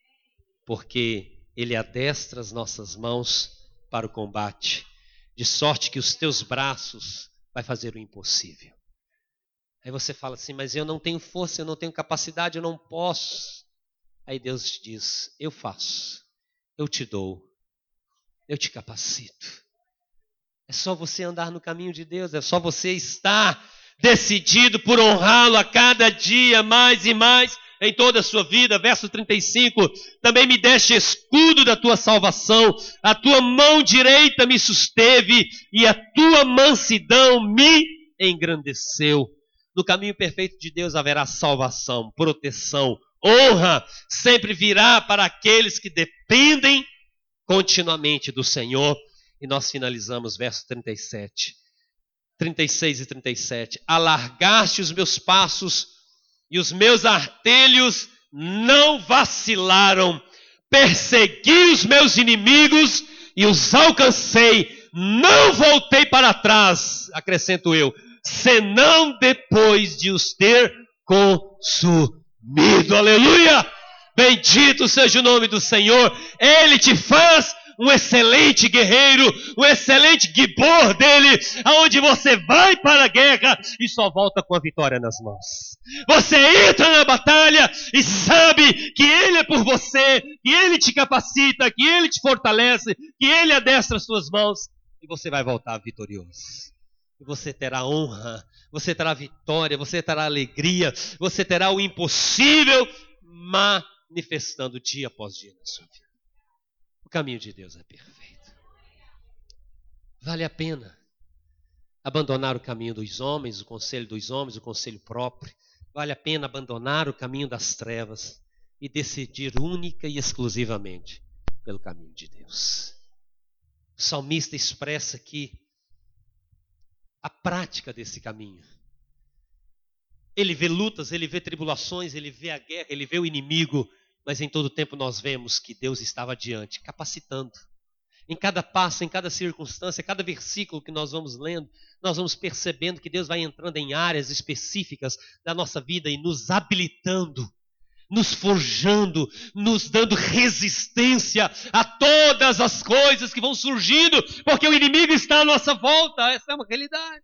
Porque Ele adestra as nossas mãos para o combate, de sorte que os teus braços vai fazer o impossível. Aí você fala assim, mas eu não tenho força, eu não tenho capacidade, eu não posso. Aí Deus diz, eu faço, eu te dou, eu te capacito. É só você andar no caminho de Deus, é só você estar decidido por honrá-lo a cada dia mais e mais em toda a sua vida. Verso trinta e cinco, também me deste escudo da tua salvação, a tua mão direita me susteve e a tua mansidão me engrandeceu. No caminho perfeito de Deus haverá salvação, proteção, honra, sempre virá para aqueles que dependem continuamente do Senhor. E nós finalizamos verso trinta e sete, trinta e seis e trinta e sete. Alargaste os meus passos e os meus artelhos não vacilaram. Persegui os meus inimigos e os alcancei. Não voltei para trás, acrescento eu, senão depois de os ter consumido. Aleluia! Bendito seja o nome do Senhor. Ele te faz um excelente guerreiro, um excelente gibor dele, aonde você vai para a guerra e só volta com a vitória nas mãos. Você entra na batalha e sabe que Ele é por você, que Ele te capacita, que Ele te fortalece, que Ele adestra as suas mãos e você vai voltar vitorioso. E você terá honra, você terá vitória, você terá alegria, você terá o impossível manifestando dia após dia na sua vida. O caminho de Deus é perfeito. Vale a pena abandonar o caminho dos homens, o conselho dos homens, o conselho próprio. Vale a pena abandonar o caminho das trevas e decidir única e exclusivamente pelo caminho de Deus. O salmista expressa aqui a prática desse caminho. Ele vê lutas, ele vê tribulações, ele vê a guerra, ele vê o inimigo, mas em todo tempo nós vemos que Deus estava adiante, capacitando. Em cada passo, em cada circunstância, cada versículo que nós vamos lendo, nós vamos percebendo que Deus vai entrando em áreas específicas da nossa vida e nos habilitando, nos forjando, nos dando resistência a todas as coisas que vão surgindo, porque o inimigo está à nossa volta, essa é uma realidade.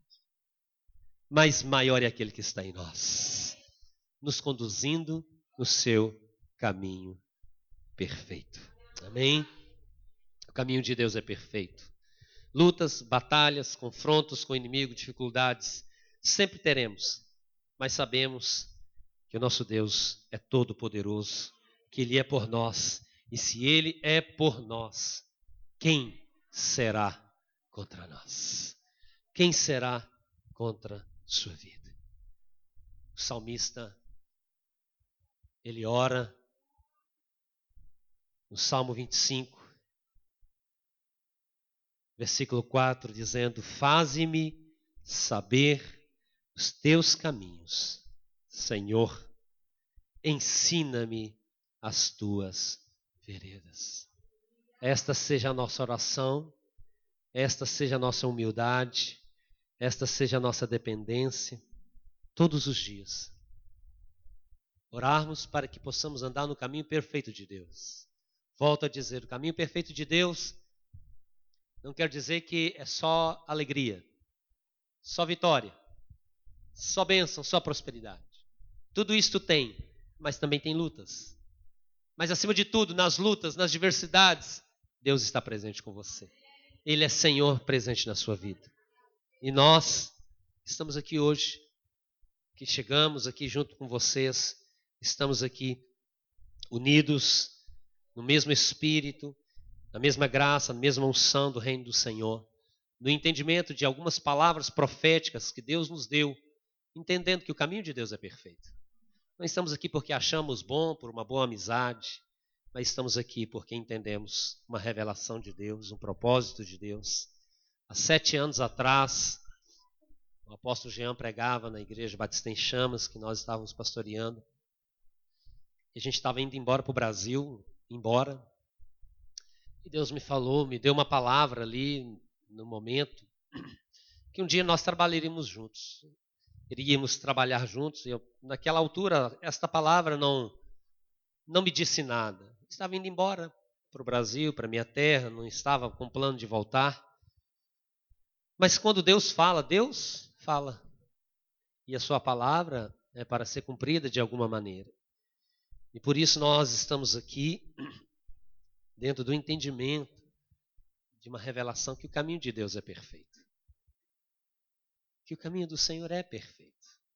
Mas maior é aquele que está em nós, nos conduzindo no seu caminho perfeito. Amém? O caminho de Deus é perfeito. Lutas, batalhas, confrontos com o inimigo, dificuldades, sempre teremos, mas sabemos que o nosso Deus é todo poderoso, que Ele é por nós, e se Ele é por nós, quem será contra nós? Quem será contra sua vida? O salmista, ele ora no Salmo vinte e cinco, versículo quatro, dizendo: faze-me saber os teus caminhos, Senhor, ensina-me as tuas veredas. Esta seja a nossa oração, esta seja a nossa humildade, esta seja a nossa dependência, todos os dias. Orarmos para que possamos andar no caminho perfeito de Deus. Volto a dizer, o caminho perfeito de Deus não quer dizer que é só alegria, só vitória, só bênção, só prosperidade. Tudo isto tem, mas também tem lutas. Mas acima de tudo, nas lutas, nas diversidades, Deus está presente com você. Ele é Senhor presente na sua vida. E nós estamos aqui hoje, que chegamos aqui junto com vocês, estamos aqui unidos no mesmo Espírito, na mesma graça, na mesma unção do reino do Senhor, no entendimento de algumas palavras proféticas que Deus nos deu, entendendo que o caminho de Deus é perfeito. Não estamos aqui porque achamos bom, por uma boa amizade, mas estamos aqui porque entendemos uma revelação de Deus, um propósito de Deus. Há sete anos atrás, o apóstolo Jean pregava na igreja Batista em Chamas, que nós estávamos pastoreando. E a gente estava indo embora para o Brasil, embora. E Deus me falou, me deu uma palavra ali no momento, que um dia nós trabalharíamos juntos. Iríamos trabalhar juntos. E eu, naquela altura, esta palavra não, não me disse nada. Estava indo embora para o Brasil, para a minha terra, não estava com plano de voltar. Mas quando Deus fala, Deus fala. E a sua palavra é para ser cumprida de alguma maneira. E por isso nós estamos aqui, dentro do entendimento de uma revelação que o caminho de Deus é perfeito. Que o caminho do Senhor é perfeito.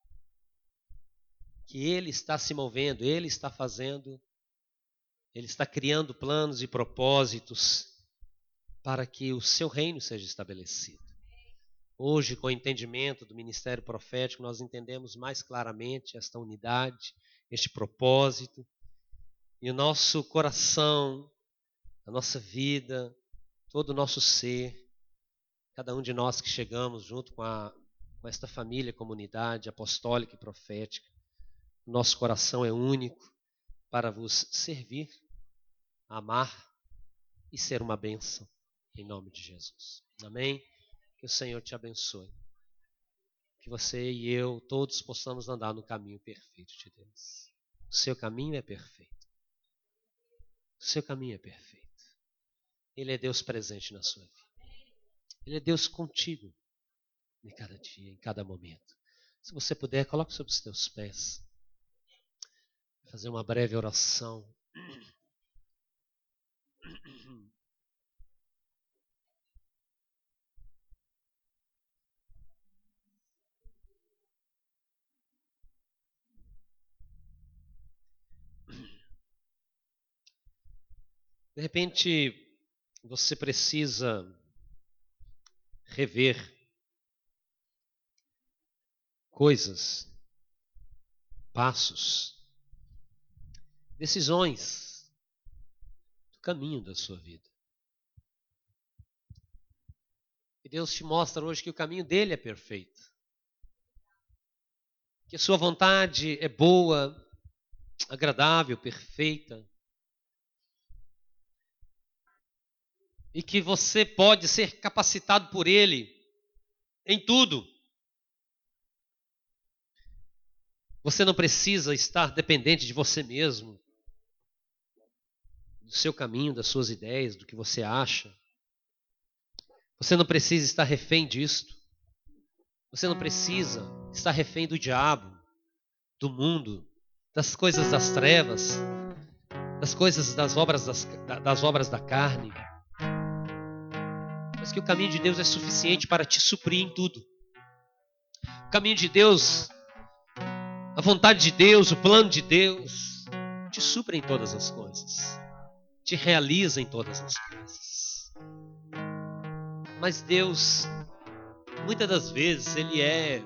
Que Ele está se movendo, Ele está fazendo, Ele está criando planos e propósitos para que o seu reino seja estabelecido. Hoje, com o entendimento do ministério profético, nós entendemos mais claramente esta unidade, este propósito, e o nosso coração, a nossa vida, todo o nosso ser, cada um de nós que chegamos junto com, a, com esta família, comunidade apostólica e profética, o nosso coração é único para vos servir, amar e ser uma bênção, em nome de Jesus. Amém? Que o Senhor te abençoe. Que você e eu, todos, possamos andar no caminho perfeito de Deus. O seu caminho é perfeito. O seu caminho é perfeito. Ele é Deus presente na sua vida. Ele é Deus contigo em cada dia, em cada momento. Se você puder, coloque sobre os teus pés. Vou fazer uma breve oração. De repente, você precisa rever coisas, passos, decisões do caminho da sua vida. E Deus te mostra hoje que o caminho dele é perfeito. Que a sua vontade é boa, agradável, perfeita. E que você pode ser capacitado por Ele em tudo. Você não precisa estar dependente de você mesmo, do seu caminho, das suas ideias, do que você acha. Você não precisa estar refém disto. Você não precisa estar refém do diabo, do mundo, das coisas das trevas, das coisas das obras, das, das obras da carne. Mas que o caminho de Deus é suficiente para te suprir em tudo. O caminho de Deus, a vontade de Deus, o plano de Deus, te supre em todas as coisas. Te realiza em todas as coisas. Mas Deus, muitas das vezes, Ele é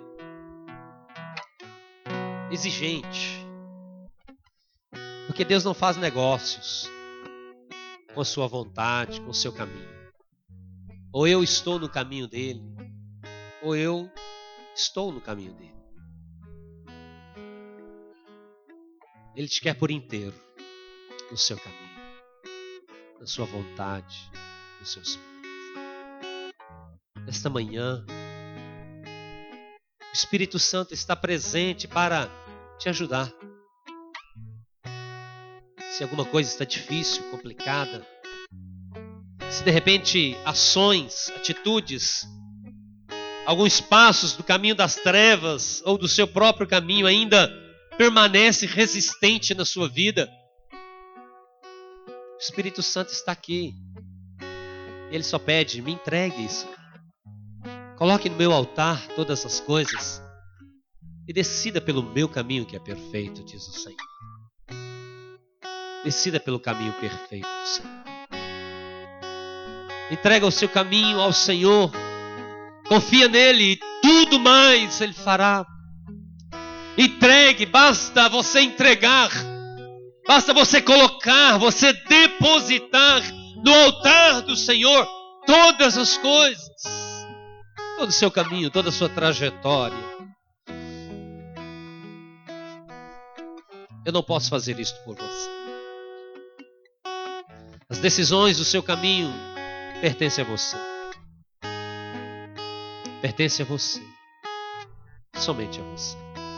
exigente. Porque Deus não faz negócios com a sua vontade, com o seu caminho. Ou eu estou no caminho dele, ou eu estou no caminho dele. Ele te quer por inteiro no seu caminho, na sua vontade, nos seus planos. Nesta manhã, o Espírito Santo está presente para te ajudar. Se alguma coisa está difícil, complicada, se de repente ações, atitudes, alguns passos do caminho das trevas ou do seu próprio caminho ainda permanece resistente na sua vida, o Espírito Santo está aqui. Ele só pede, me entregue isso. Coloque no meu altar todas as coisas e decida pelo meu caminho que é perfeito, diz o Senhor. Decida pelo caminho perfeito do Senhor. Entrega o seu caminho ao Senhor. Confia nele e tudo mais Ele fará. Entregue, basta você entregar. Basta você colocar, você depositar no altar do Senhor todas as coisas. Todo o seu caminho, toda a sua trajetória. Eu não posso fazer isto por você. As decisões do seu caminho pertencem a você. Pertence a você. Somente a você.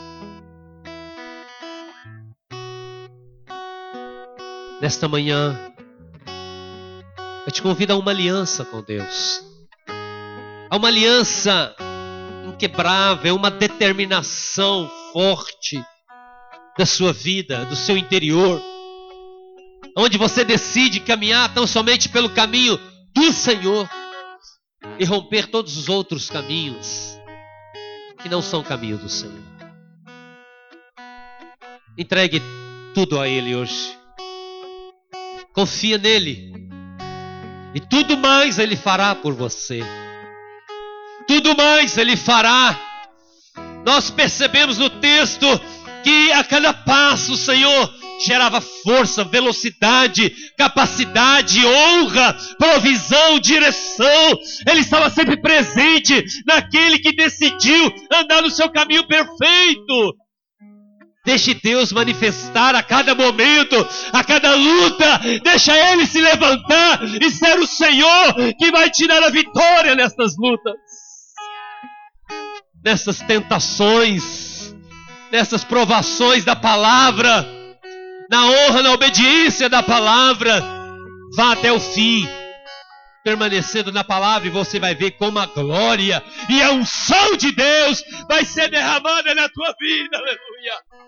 Nesta manhã, eu te convido a uma aliança com Deus. A uma aliança inquebrável, uma determinação forte da sua vida, do seu interior. Onde você decide caminhar tão somente pelo caminho do Senhor e romper todos os outros caminhos que não são caminho do Senhor. Entregue tudo a Ele hoje. Confia nele. E tudo mais Ele fará por você. Tudo mais Ele fará. Nós percebemos no texto que a cada passo o Senhor gerava força, velocidade, capacidade, honra, provisão, direção. Ele estava sempre presente naquele que decidiu andar no seu caminho perfeito. Deixe Deus manifestar a cada momento, a cada luta. Deixa Ele se levantar e ser o Senhor que vai tirar a vitória nestas lutas, nessas tentações, nessas provações da palavra, na honra, na obediência da palavra. Vá até o fim, permanecendo na palavra, e você vai ver como a glória e a unção de Deus vai ser derramada na tua vida. Aleluia.